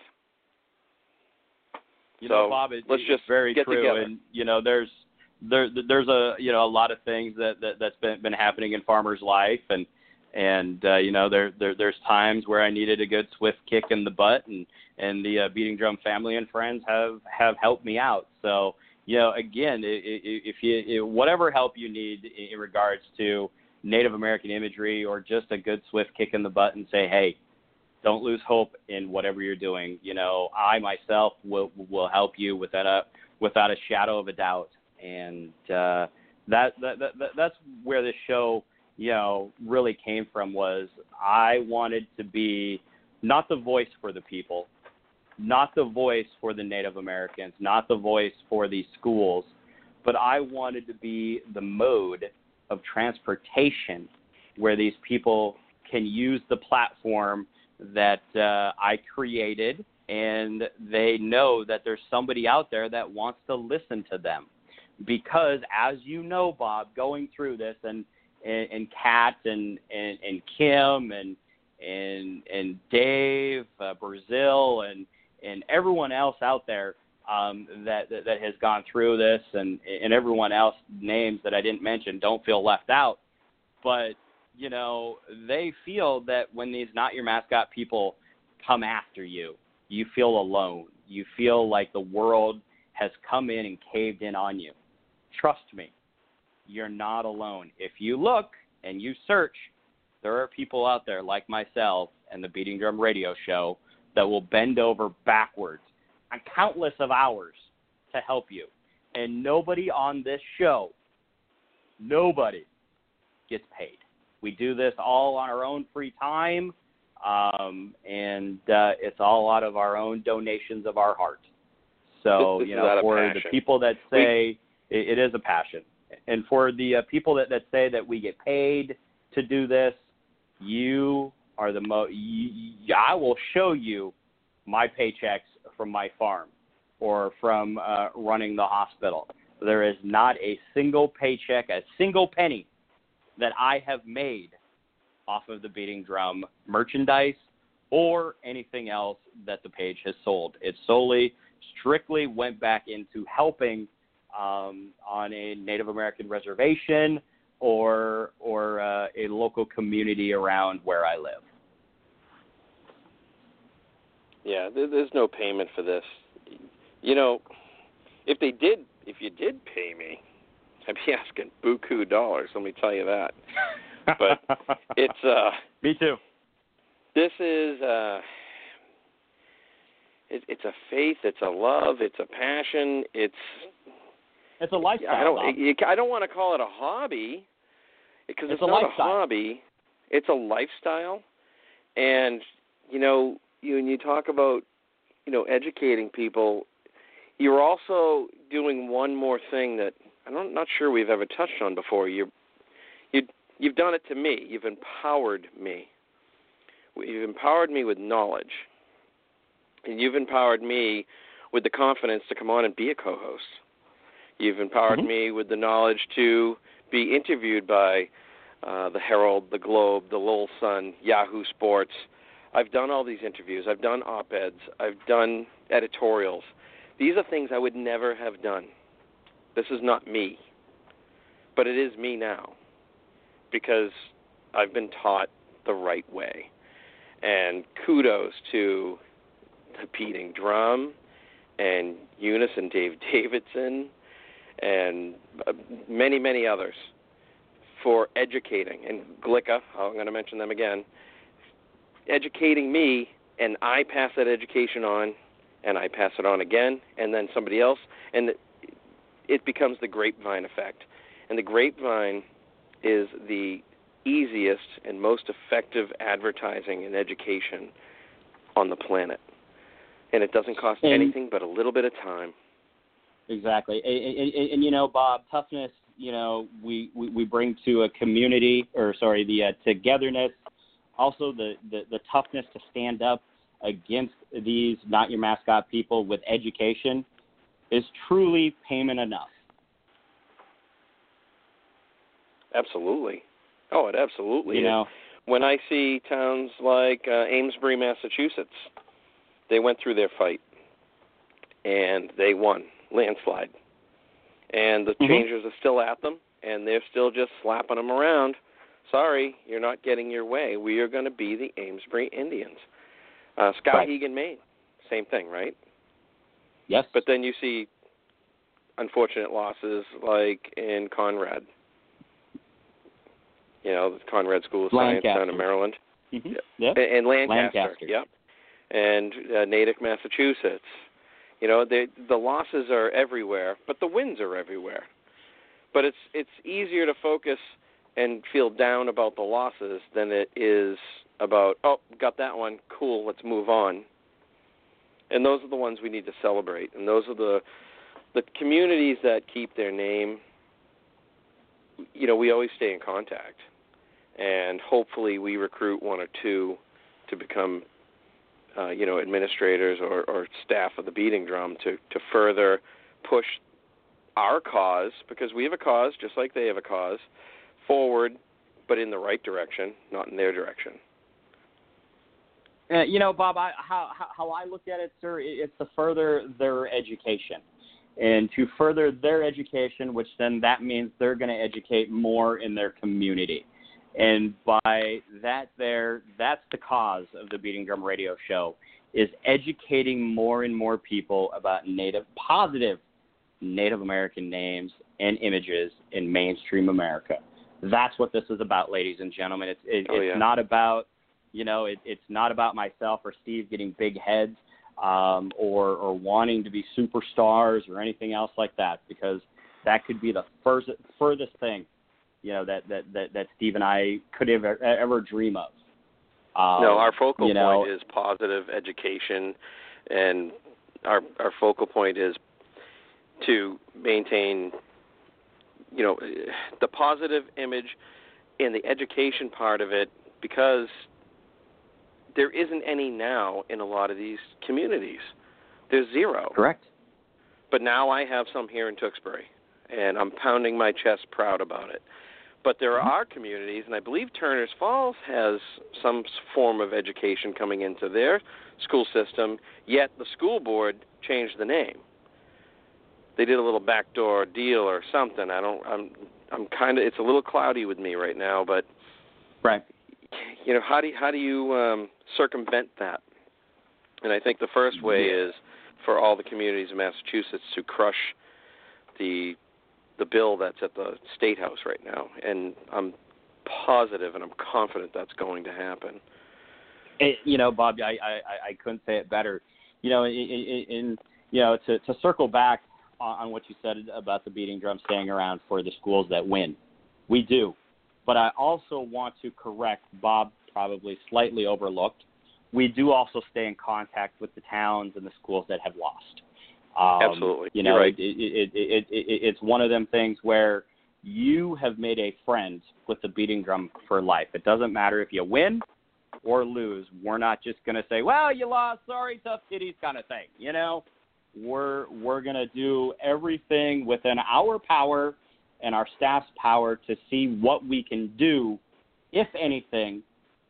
You so know, Bob, it, let's it's just very get true. together. And, you know, there's there there's a, you know, a lot of things that, that, that's been, been happening in Farmer's life. And, and uh, you know, there, there there's times where I needed a good swift kick in the butt, and, and the uh, Beating Drum family and friends have, have helped me out. So, you know, again, if you whatever help you need in regards to Native American imagery, or just a good swift kick in the butt, and say, hey, don't lose hope in whatever you're doing. You know, I myself will will help you without a without a shadow of a doubt. And uh, that, that that that's where this show, you know, really came from. Was I wanted to be not the voice for the people, not the voice for the Native Americans, not the voice for these schools, but I wanted to be the mode of transportation where these people can use the platform that uh, I created, and they know that there's somebody out there that wants to listen to them. Because, as you know, Bob, going through this, and and, and Kat and, and, and Kim and and and Dave, uh, Brazil, and and everyone else out there um, that, that that has gone through this, and and everyone else, names that I didn't mention, don't feel left out. But, you know, they feel that when these Not Your Mascot people come after you, you feel alone. You feel like the world has come in and caved in on you. Trust me, you're not alone. If you look and you search, there are people out there like myself and the Beating Drum Radio Show that will bend over backwards on countless of hours to help you. And nobody on this show, nobody gets paid. We do this all on our own free time, um, and uh, it's all out of our own donations of our heart. So, this, this you know, for the people that say we, it, it is a passion, and for the uh, people that, that say that we get paid to do this, you are the most. I will show you my paychecks from my farm or from uh, running the hospital. There is not a single paycheck, a single penny that I have made off of the Beating Drum merchandise or anything else that the page has sold. It solely, strictly went back into helping um, on a Native American reservation or or uh, a local community around where I live. Yeah, there, there's no payment for this. You know, if they did, if you did pay me, I'd be asking buku dollars. Let me tell you that. But it's uh. Me too. This is uh. It, it's a faith. It's a love. It's a passion. It's. It's a lifestyle. I don't. You, I don't want to call it a hobby, because it's, it's a not lifestyle. a hobby. It's a lifestyle, and you know, you when you talk about, you know, educating people, you're also doing one more thing that I'm not sure we've ever touched on before. You, you, you've done it to me. You've empowered me. You've empowered me with knowledge, and you've empowered me with the confidence to come on and be a co-host. You've empowered mm-hmm. me with the knowledge to be interviewed by uh, the Herald, the Globe, the Lowell Sun, Yahoo Sports. I've done all these interviews. I've done op-eds. I've done editorials. These are things I would never have done. This is not me, but it is me now because I've been taught the right way. And kudos to the Beating Drum and Eunice and Dave Davidson and many, many others for educating. And Glica, I'm going to mention them again, educating me, and I pass that education on, and I pass it on again, and then somebody else, and it becomes the grapevine effect. And the grapevine is the easiest and most effective advertising and education on the planet. And it doesn't cost and anything but a little bit of time. Exactly. And, and, and you know, Bob, toughness, you know, we, we, we bring to a community, or sorry, the uh, togetherness, also the, the, the toughness to stand up against these not your mascot people with education is truly payment enough. Absolutely. Oh, it absolutely you is. know, when I see towns like uh, Amesbury, Massachusetts, they went through their fight, and they won, landslide. And the mm-hmm. changers are still at them, and they're still just slapping them around. Sorry, you're not getting your way. We are going to be the Amesbury Indians. Uh, Skowhegan, right. Maine, same thing, right? Yes. But then you see unfortunate losses like in Conrad. You know, the Conrad School of Science down in Maryland. Mm-hmm. Yeah. Yep. And Lancaster, Lancaster. yep. And uh, Natick, Massachusetts. You know, they, the losses are everywhere, but the wins are everywhere. But it's it's easier to focus and feel down about the losses than it is about, oh, got that one, cool, let's move on. And those are the ones we need to celebrate. And those are the the communities that keep their name. You know, we always stay in contact. And hopefully we recruit one or two to become, uh, you know, administrators or, or staff of the Beating Drum to, to further push our cause, because we have a cause, just like they have a cause, forward, but in the right direction, not in their direction. Uh, you know, Bob, I, how, how I look at it, sir, it's to further their education. And to further their education, which then that means they're going to educate more in their community. And by that there, that's the cause of the Beating Drum Radio Show, is educating more and more people about Native, positive Native American names and images in mainstream America. That's what this is about, ladies and gentlemen. It's, it, oh, it's yeah. not about, you know, it, it's not about myself or Steve getting big heads um, or, or wanting to be superstars or anything else like that, because that could be the first, furthest thing you know, that, that, that, that Steve and I could ever, ever dream of. Um, no, our focal you know, point is positive education, and our our focal point is to maintain, you know, the positive image in the education part of it, because there isn't any now in a lot of these communities. There's zero. Correct. But now I have some here in Tewksbury, and I'm pounding my chest proud about it. But there mm-hmm. are communities, and I believe Turners Falls has some form of education coming into their school system, yet the school board changed the name. They did a little backdoor deal or something. I don't. I'm. I'm kind of. It's a little cloudy with me right now, but right. You know, how do you, how do you um, circumvent that? And I think the first way yeah. is for all the communities in Massachusetts to crush the the bill that's at the State House right now. And I'm positive and I'm confident that's going to happen. It, you know, Bob, I, I, I couldn't say it better. You know, in, in, in you know, to, to circle back on, on what you said about the beating drum staying around for the schools that win, we do. But I also want to correct Bob, probably slightly overlooked. We do also stay in contact with the towns and the schools that have lost. Um, Absolutely. You know, You're right. it, it, it, it, it, it's one of them things where you have made a friend with the beating drum for life. It doesn't matter if you win or lose. We're not just going to say, well, you lost, sorry, tough titties kind of thing. You know, we're, we're going to do everything within our power and our staff's power to see what we can do, if anything,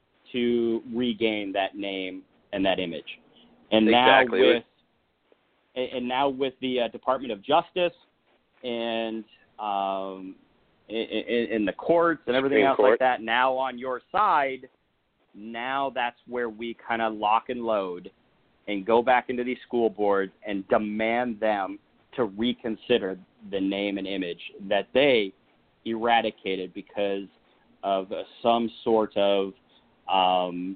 to regain that name and that image. And exactly. now with and now with the uh, Department of Justice and um, in, in, in the courts and everything Supreme else Court. like that, now on your side, now that's where we kind of lock and load and go back into these school boards and demand them to reconsider the name and image that they eradicated because of uh, some sort of, um,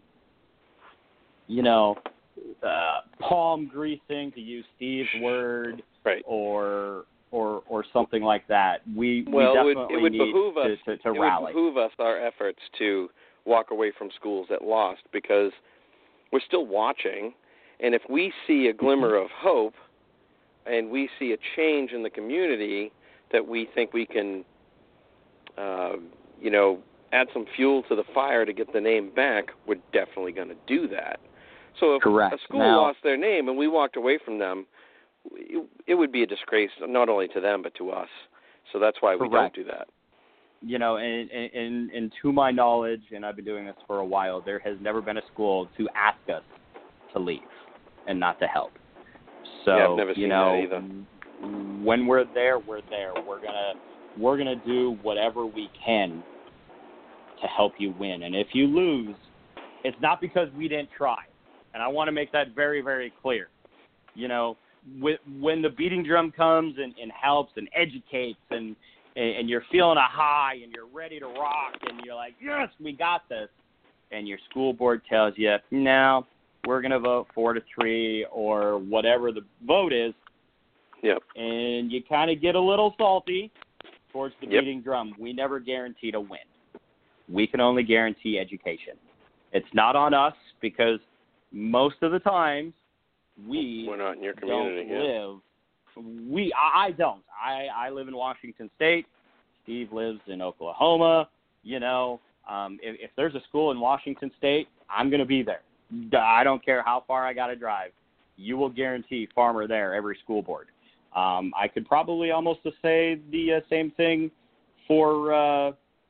you know, uh, palm greasing, to use Steve's word, right. or or or something like that. We, well, we definitely it would, it would need behoove to, us, to, to it rally. It would behoove us our efforts to walk away from schools that lost, because we're still watching, and if we see a glimmer of hope and we see a change in the community that we think we can, uh, you know, add some fuel to the fire to get the name back, we're definitely going to do that. So if Correct. a school now, lost their name and we walked away from them, it, it would be a disgrace not only to them but to us. So that's why we correct. don't do that. You know, and, and, and to my knowledge, and I've been doing this for a while, there has never been a school to ask us to leave and not to help. So, yeah, I've never seen you know, that either. When we're there, we're there. We're gonna we're gonna do whatever we can to help you win. And if you lose, it's not because we didn't try. And I want to make that very, very clear. You know, with, when the beating drum comes and, and helps and educates and, and and you're feeling a high and you're ready to rock and you're like, yes, we got this, and your school board tells you, no, we're going to vote four to three or whatever the vote is, yep. and you kind of get a little salty towards the yep. beating drum. We never guarantee to win. We can only guarantee education. It's not on us, because most of the times we We're not in your community, don't yeah. live. We, I, I don't. I, I live in Washington State. Steve lives in Oklahoma. You know, um, if, if there's a school in Washington State, I'm going to be there. I don't care how far I got to drive. You will guarantee Farmer there every school board. Um, I could probably almost say the uh, same thing for, uh,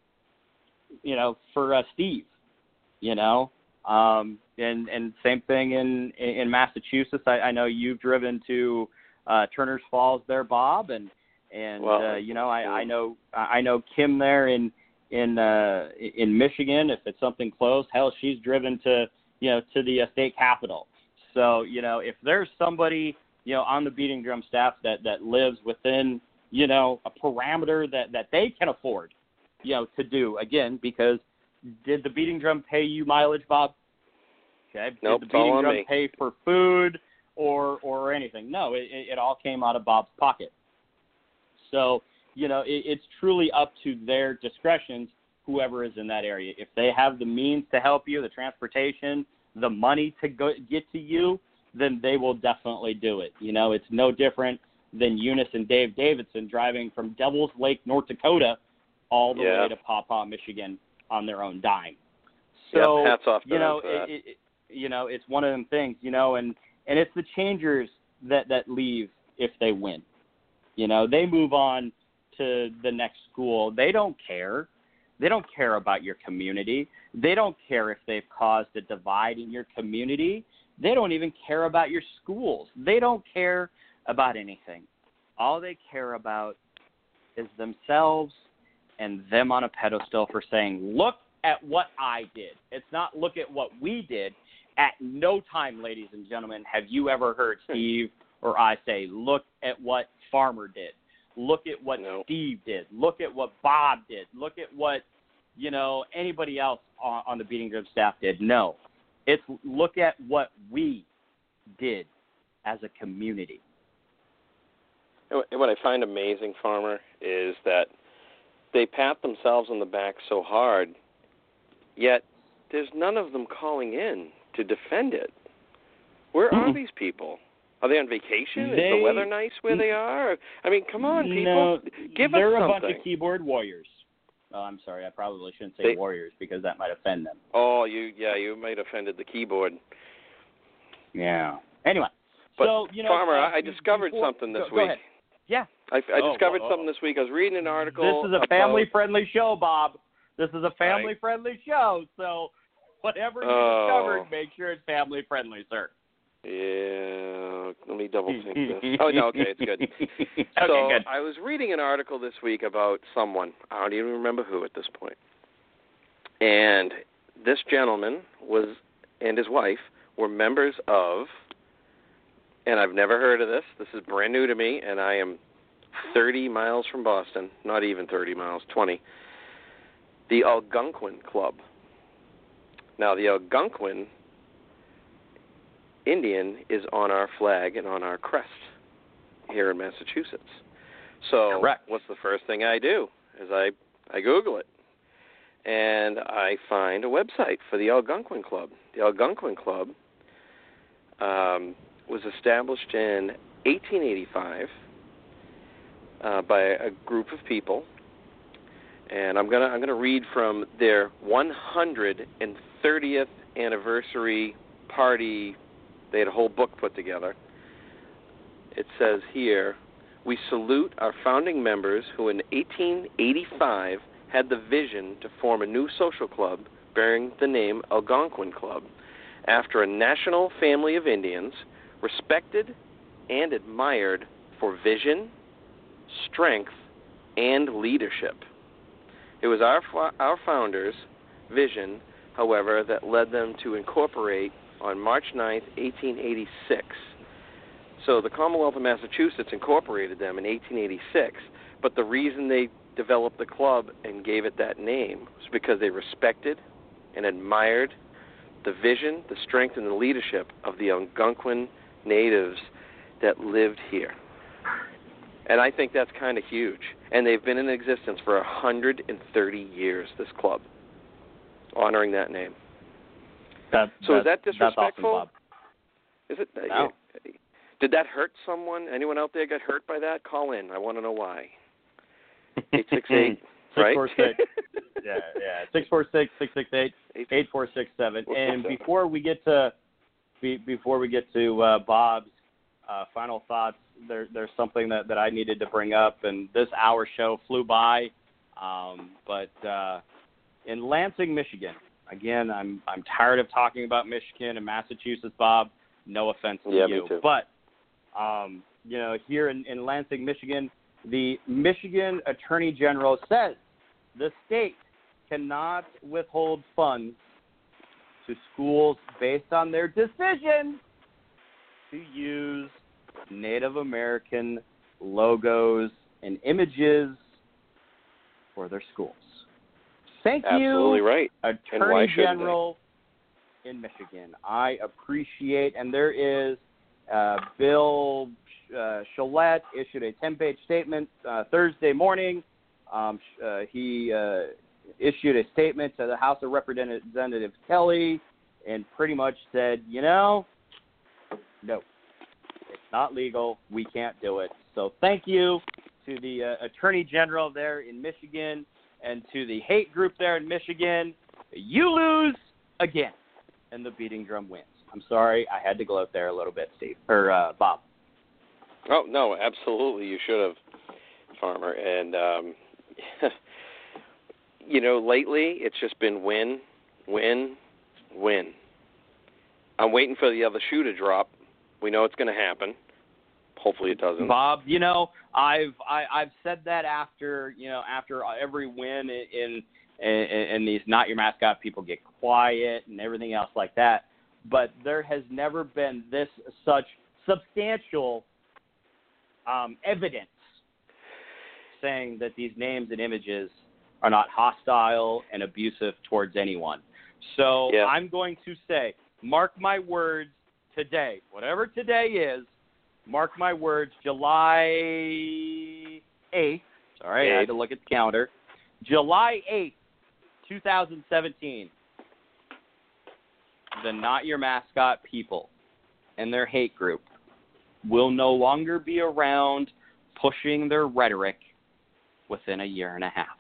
you know, for uh, Steve. You know, um, and and same thing in in Massachusetts. I, I know you've driven to uh, Turners Falls there, Bob, and and well, uh, you know I, I know I know Kim there in in uh, in Michigan. If it's something close, hell, she's driven to you know to the uh, state capitol. So you know if there's somebody you know on the beating drum staff that that lives within you know a parameter that that they can afford, you know to do again because. Did the beating drum pay you mileage, Bob? Okay. Nope, Did the beating all on drum me. pay for food or or anything? No, it, it all came out of Bob's pocket. So you know, it, it's truly up to their discretions, whoever is in that area. If they have the means to help you, the transportation, the money to go get to you, then they will definitely do it. You know, it's no different than Eunice and Dave Davidson driving from Devil's Lake, North Dakota, all the yeah. way to Paw Paw, Michigan on their own dime. So, yeah, hats off to you know, them for that. it, it, you know, it's one of them things, you know, and, and it's the changers that, that leave if they win. You know, they move on to the next school. They don't care. They don't care about your community. They don't care if they've caused a divide in your community. They don't even care about your schools. They don't care about anything. All they care about is themselves and them on a pedestal for saying, look at what I did. It's not look at what we did. At no time, ladies and gentlemen, have you ever heard Steve or I say, look at what Farmer did. Look at what no. Steve did. Look at what Bob did. Look at what, you know, anybody else on, on the Beating Group staff did. No. It's look at what we did as a community. What I find amazing, Farmer, is that they pat themselves on the back so hard, yet there's none of them calling in to defend it. Where Mm-mm. are these people? Are they on vacation? They, Is the weather nice where they are? I mean, come on, people. No, Give us they're something. a bunch of keyboard warriors. Oh, I'm sorry. I probably shouldn't say They, warriors because that might offend them. Oh, you yeah, you might have offended the keyboard. Yeah. Anyway, but so, you know. Farmer, uh, I discovered before, something this go, week. Go ahead. Yeah. I, I oh, discovered oh, oh. something this week. I was reading an article. This is a about, family-friendly show, Bob. This is a family-friendly show, so whatever you oh. discovered, make sure it's family-friendly, sir. Yeah, let me double think this. Oh, no, okay, it's good. okay, so good. I was reading an article this week about someone. I don't even remember who at this point. And this gentleman was and his wife were members of, and I've never heard of this. This is brand new to me, and I am thirty miles from Boston, not even thirty miles, twenty, the Algonquin Club. Now, the Algonquin Indian is on our flag and on our crest here in Massachusetts. So Correct. What's the first thing I do is I, I Google it, and I find a website for the Algonquin Club. The Algonquin Club um, was established in eighteen eighty-five uh, by a group of people, and I'm gonna I'm gonna read from their one hundred thirtieth anniversary party. They had a whole book put together. It says here, we salute our founding members who in eighteen eighty-five had the vision to form a new social club bearing the name Algonquin Club after a national family of Indians respected and admired for vision, strength, and leadership. It was our our founders' vision, however, that led them to incorporate on March ninth, eighteen eighty-six. So the Commonwealth of Massachusetts incorporated them in eighteen eighty-six, but the reason they developed the club and gave it that name was because they respected and admired the vision, the strength, and the leadership of the Algonquin natives that lived here. And I think that's kind of huge. And they've been in existence for one hundred thirty years, this club, honoring that name. That, so that, is that disrespectful? That's awesome, Bob. Is it? No. Did that hurt someone? Anyone out there get hurt by that? Call in. I want to know why. eight six eight, right? six four six yeah, yeah. six four six, six six eight, eight four six seven. And before we get to be, before we get to uh, Bob's uh, final thoughts, there, there's something that, that I needed to bring up, and this hour show flew by. Um, but uh, in Lansing, Michigan, again, I'm I'm tired of talking about Michigan and Massachusetts, Bob. No offense to yeah, you, me too. but um, you know, here in, in Lansing, Michigan, the Michigan Attorney General says the state cannot withhold funds to schools based on their decision to use Native American logos and images for their schools. Thank Absolutely you, Absolutely right. Attorney General in Michigan. I appreciate, and there is Uh, Bill uh, Sholette issued a ten-page statement uh, Thursday morning. Um, uh, he uh, issued a statement to the House of Representatives Kelly and pretty much said, you know, no, it's not legal. We can't do it. So thank you to the uh, Attorney General there in Michigan and to the hate group there in Michigan. You lose again, and the beating drum wins. I'm sorry, I had to gloat there a little bit, Steve, or uh, Bob. Oh, no, absolutely, you should have, Farmer. And, um, you know, lately it's just been win, win, win. I'm waiting for the other shoe to drop. We know it's going to happen. Hopefully it doesn't. Bob, you know, I've I, I've said that after you know after every win in, in in these Not Your Mascot people get quiet and everything else like that. But there has never been this such substantial um, evidence saying that these names and images are not hostile and abusive towards anyone. So yeah. I'm going to say, mark my words today, whatever today is, mark my words, July eighth, sorry, I had to look at the calendar, July eighth, twenty seventeen, the Not Your Mascot people and their hate group will no longer be around pushing their rhetoric within a year and a half.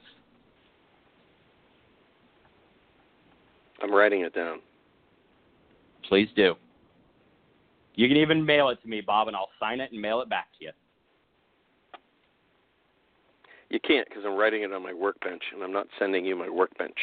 I'm writing it down. Please do. You can even mail it to me, Bob, and I'll sign it and mail it back to you. You can't because I'm writing it on my workbench, and I'm not sending you my workbench.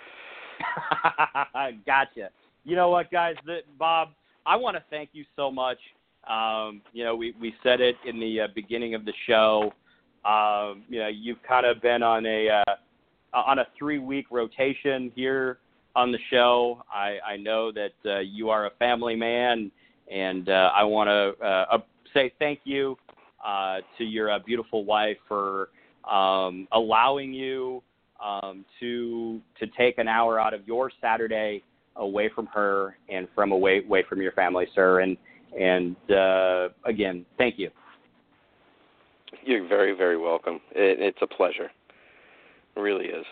Gotcha. You know what, guys? The, Bob, I want to thank you so much. Um, you know, we, we said it in the uh, beginning of the show. Um, you know, you've kind of been on a uh, on a three-week rotation here on the show. I, I know that uh, you are a family man, and uh, I want to uh, say thank you uh, to your uh, beautiful wife for um, allowing you um, to to take an hour out of your Saturday away from her and from away away from your family, sir. And and uh, again, thank you. You're very, very welcome. It, it's a pleasure. It really is.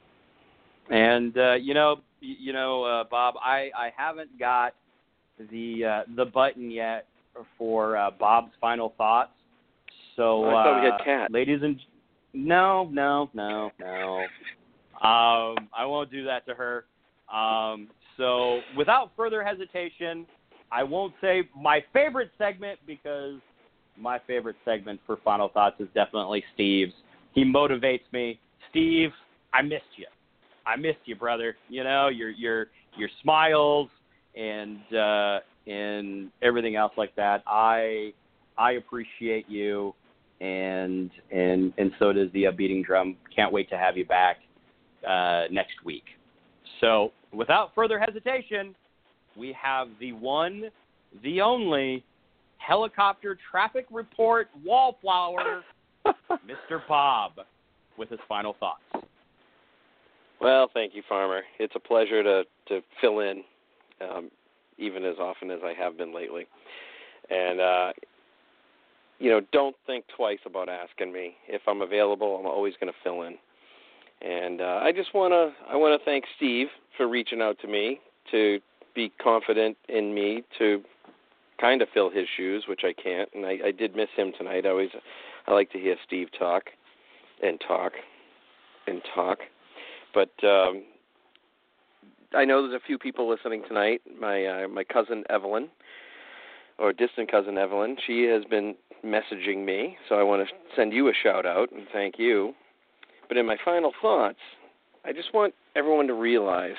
And uh, you know, you know, uh, Bob, I, I haven't got the uh, the button yet for uh, Bob's final thoughts. So, oh, I thought we uh, had Kat. ladies and no, no, no, no. Um, I won't do that to her. Um, so, without further hesitation, I won't say my favorite segment because my favorite segment for final thoughts is definitely Steve's. He motivates me. Steve, I missed you. I missed you, brother. You know, your your your smiles and uh, and everything else like that. I I appreciate you, and and and so does the uh, Beating Drum. Can't wait to have you back uh, next week. So, without further hesitation, we have the one, the only helicopter traffic report wallflower, Mister Bob, with his final thoughts. Well, thank you, Farmer. It's a pleasure to, to fill in, um, even as often as I have been lately. And, uh, you know, don't think twice about asking me. If I'm available, I'm always going to fill in. And uh, I just want to I want to thank Steve for reaching out to me to be confident in me to kind of fill his shoes, which I can't. And I, I did miss him tonight. I always I like to hear Steve talk and talk and talk. But um, I know there's a few people listening tonight. My uh, my cousin Evelyn, or distant cousin Evelyn, she has been messaging me, so I want to send you a shout-out and thank you. But in my final thoughts, I just want everyone to realize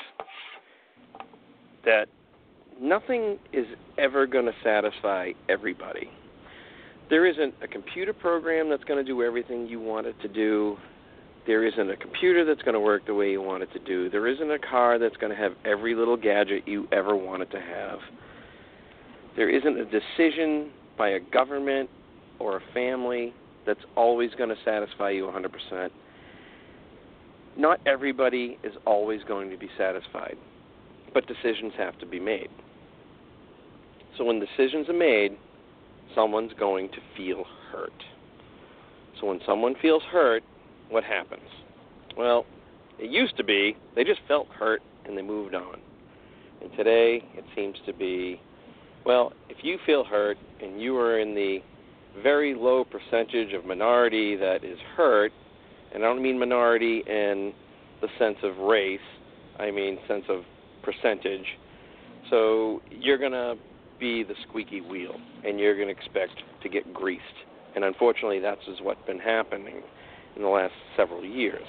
that nothing is ever going to satisfy everybody. There isn't a computer program that's going to do everything you want it to do. There isn't a computer that's going to work the way you want it to do. There isn't a car that's going to have every little gadget you ever wanted to have. There isn't a decision by a government or a family that's always going to satisfy you one hundred percent. Not everybody is always going to be satisfied, but decisions have to be made. So when decisions are made, someone's going to feel hurt. So when someone feels hurt, what happens? Well, it used to be they just felt hurt and they moved on. And today it seems to be, well, if you feel hurt and you are in the very low percentage of minority that is hurt, and I don't mean minority in the sense of race, I mean sense of percentage. So you're going to be the squeaky wheel, and you're going to expect to get greased. And unfortunately, that's is what's been happening in the last several years.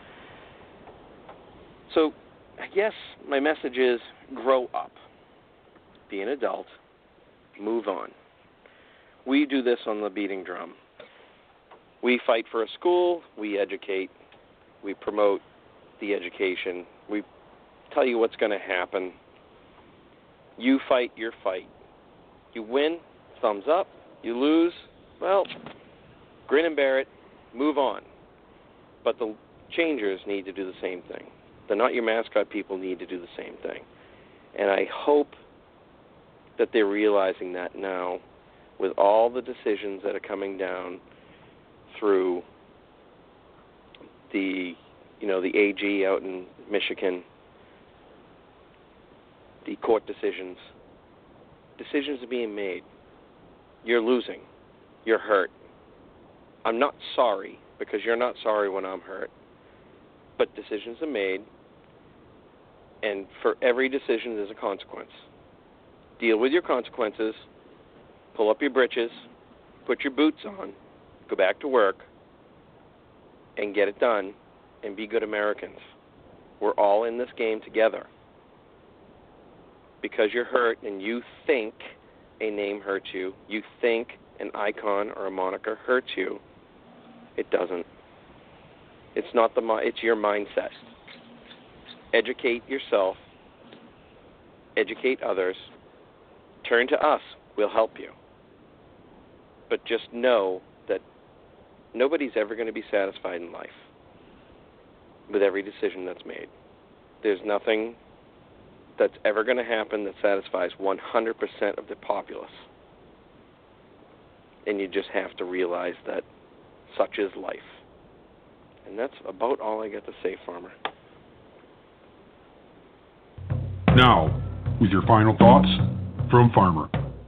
So I guess my message is grow up. Be an adult. Move on. We do this on the Beating Drum. We fight for a school. We educate. We promote the education. We tell you what's going to happen. You fight your fight. You win, thumbs up. You lose, well, grin and bear it. Move on. But the changers need to do the same thing. The Not Your Mascot people need to do the same thing. And I hope that they're realizing that now with all the decisions that are coming down through the, you know, the A G out in Michigan, the court decisions. Decisions are being made. You're losing. You're hurt. I'm not sorry because you're not sorry when I'm hurt. But decisions are made, and for every decision there's a consequence. Deal with your consequences. Pull up your britches. Put your boots on. Go back to work and get it done and be good Americans. We're all in this game together. Because you're hurt and you think a name hurts you, you think an icon or a moniker hurts you, it doesn't. It's not the it's your mindset. Educate yourself. Educate others. Turn to us. We'll help you. But just know that nobody's ever going to be satisfied in life with every decision that's made. There's nothing that's ever going to happen that satisfies one hundred percent of the populace. And you just have to realize that such is life. And that's about all I got to say, Farmer. Now, with your final thoughts from Farmer.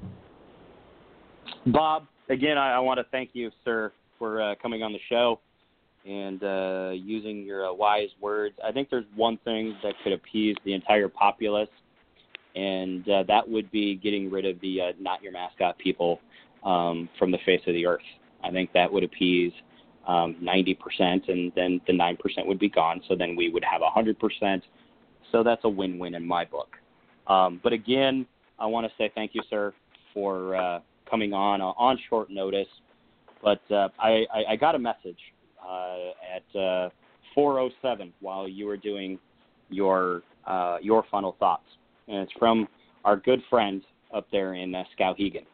Bob, again, I, I want to thank you, sir, for uh, coming on the show and uh, using your uh, wise words. I think there's one thing that could appease the entire populace, and uh, that would be getting rid of the uh, Not Your Mascot people um, from the face of the earth. I think that would appease um, ninety percent, and then the nine percent would be gone, so then we would have one hundred percent. So that's a win-win in my book. Um, but again, I want to say thank you, sir, for uh, coming on uh, on short notice. But uh, I, I, I got a message uh, at uh, four oh seven while you were doing your uh, your final thoughts, and it's from our good friend up there in uh, Skowhegan.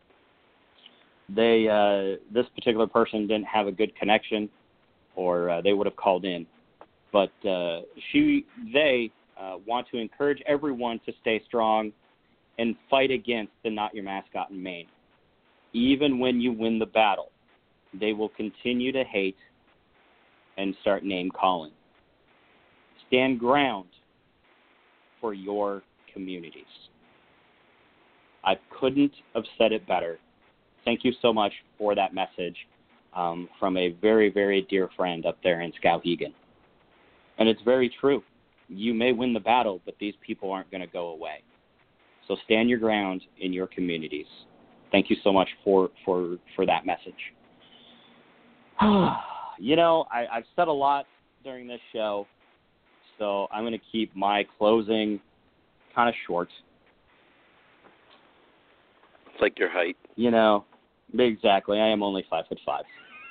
They uh, this particular person didn't have a good connection, or uh, they would have called in. But uh, she they uh, want to encourage everyone to stay strong and fight against the Not Your Mascot in Maine. Even when you win the battle, they will continue to hate and start name-calling. Stand ground for your communities. I couldn't have said it better. Thank you so much for that message um, from a very, very dear friend up there in Skowhegan. And it's very true. You may win the battle, but these people aren't going to go away. So stand your ground in your communities. Thank you so much for, for, for that message. You know, I, I've said a lot during this show, so I'm going to keep my closing kind of short. It's like your height. You know, exactly. I am only five foot five.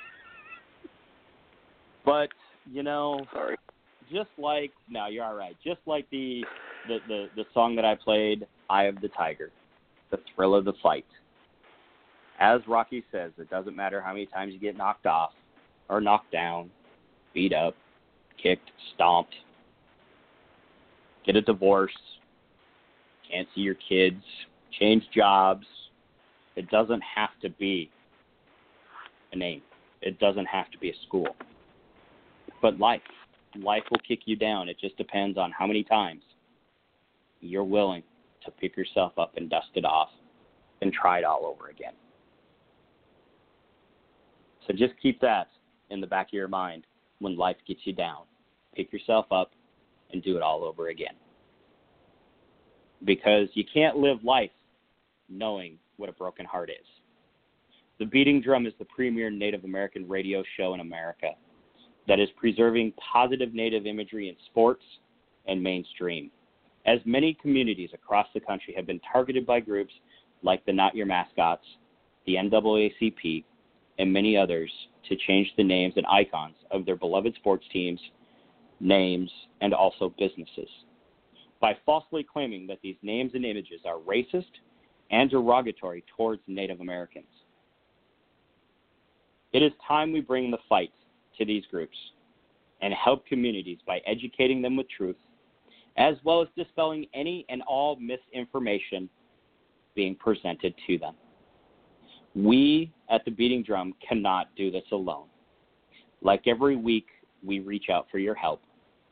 But, you know, Sorry. just like, no, you're all right. Just like the, the, the, the song that I played, Eye of the Tiger, the thrill of the fight. As Rocky says, it doesn't matter how many times you get knocked off or knocked down, beat up, kicked, stomped, get a divorce, can't see your kids, change jobs, It doesn't have to be a name. It doesn't have to be a school. But life, life will kick you down. It just depends on how many times you're willing to pick yourself up and dust it off and try it all over again. So just keep that in the back of your mind when life gets you down. Pick yourself up and do it all over again. Because you can't live life knowing what a broken heart is. The Beating Drum is the premier Native American radio show in America that is preserving positive Native imagery in sports and mainstream, as many communities across the country have been targeted by groups like the Not Your Mascots, the N double A C P, and many others to change the names and icons of their beloved sports teams, names, and also businesses, by falsely claiming that these names and images are racist and derogatory towards Native Americans. It is time we bring the fight to these groups and help communities by educating them with truth, as well as dispelling any and all misinformation being presented to them. We at the Beating Drum cannot do this alone. Like every week, we reach out for your help.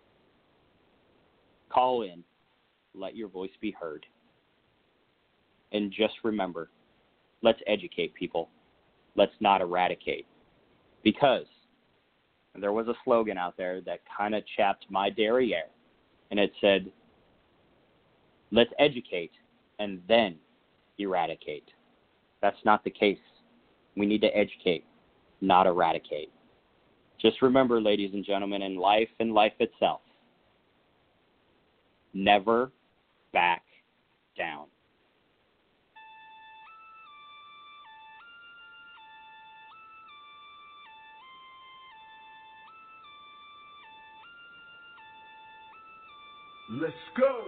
Call in, let your voice be heard. And just remember, let's educate people. Let's not eradicate. Because there was a slogan out there that kind of chapped my derriere, and it said, let's educate and then eradicate. That's not the case. We need to educate, not eradicate. Just remember, ladies and gentlemen, in life and life itself, never back down. Let's go.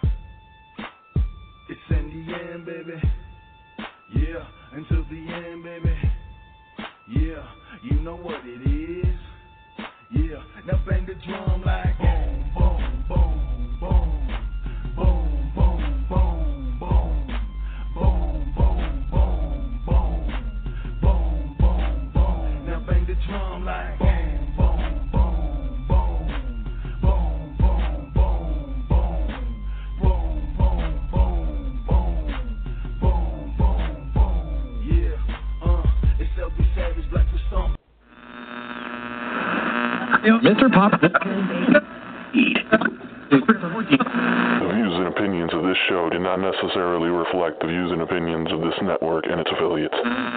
It's in the end, baby. Yeah, until the end, baby. Yeah, you know what it is. Yeah, now bang the drum like boom, boom, boom, boom, boom, boom, boom, boom, boom, boom, boom, boom, boom, boom, boom. Now bang the drum like boom, boom, boom, boom, boom, boom, boom, boom, boom, boom, boom, boom, boom, boom, boom. Yeah, uh, it's L B Savage, Black for Stomp. Mister Pop. The views and opinions of this show do not necessarily reflect the views and opinions of this network and its affiliates.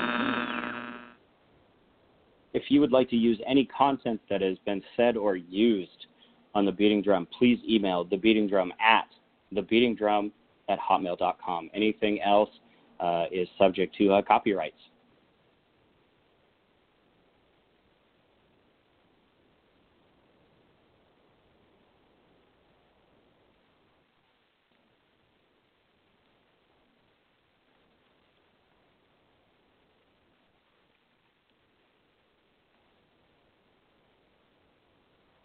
If you would like to use any content that has been said or used on The Beating Drum, please email thebeatingdrum at thebeatingdrum at hotmail dot com. Anything else uh, is subject to uh, copyrights.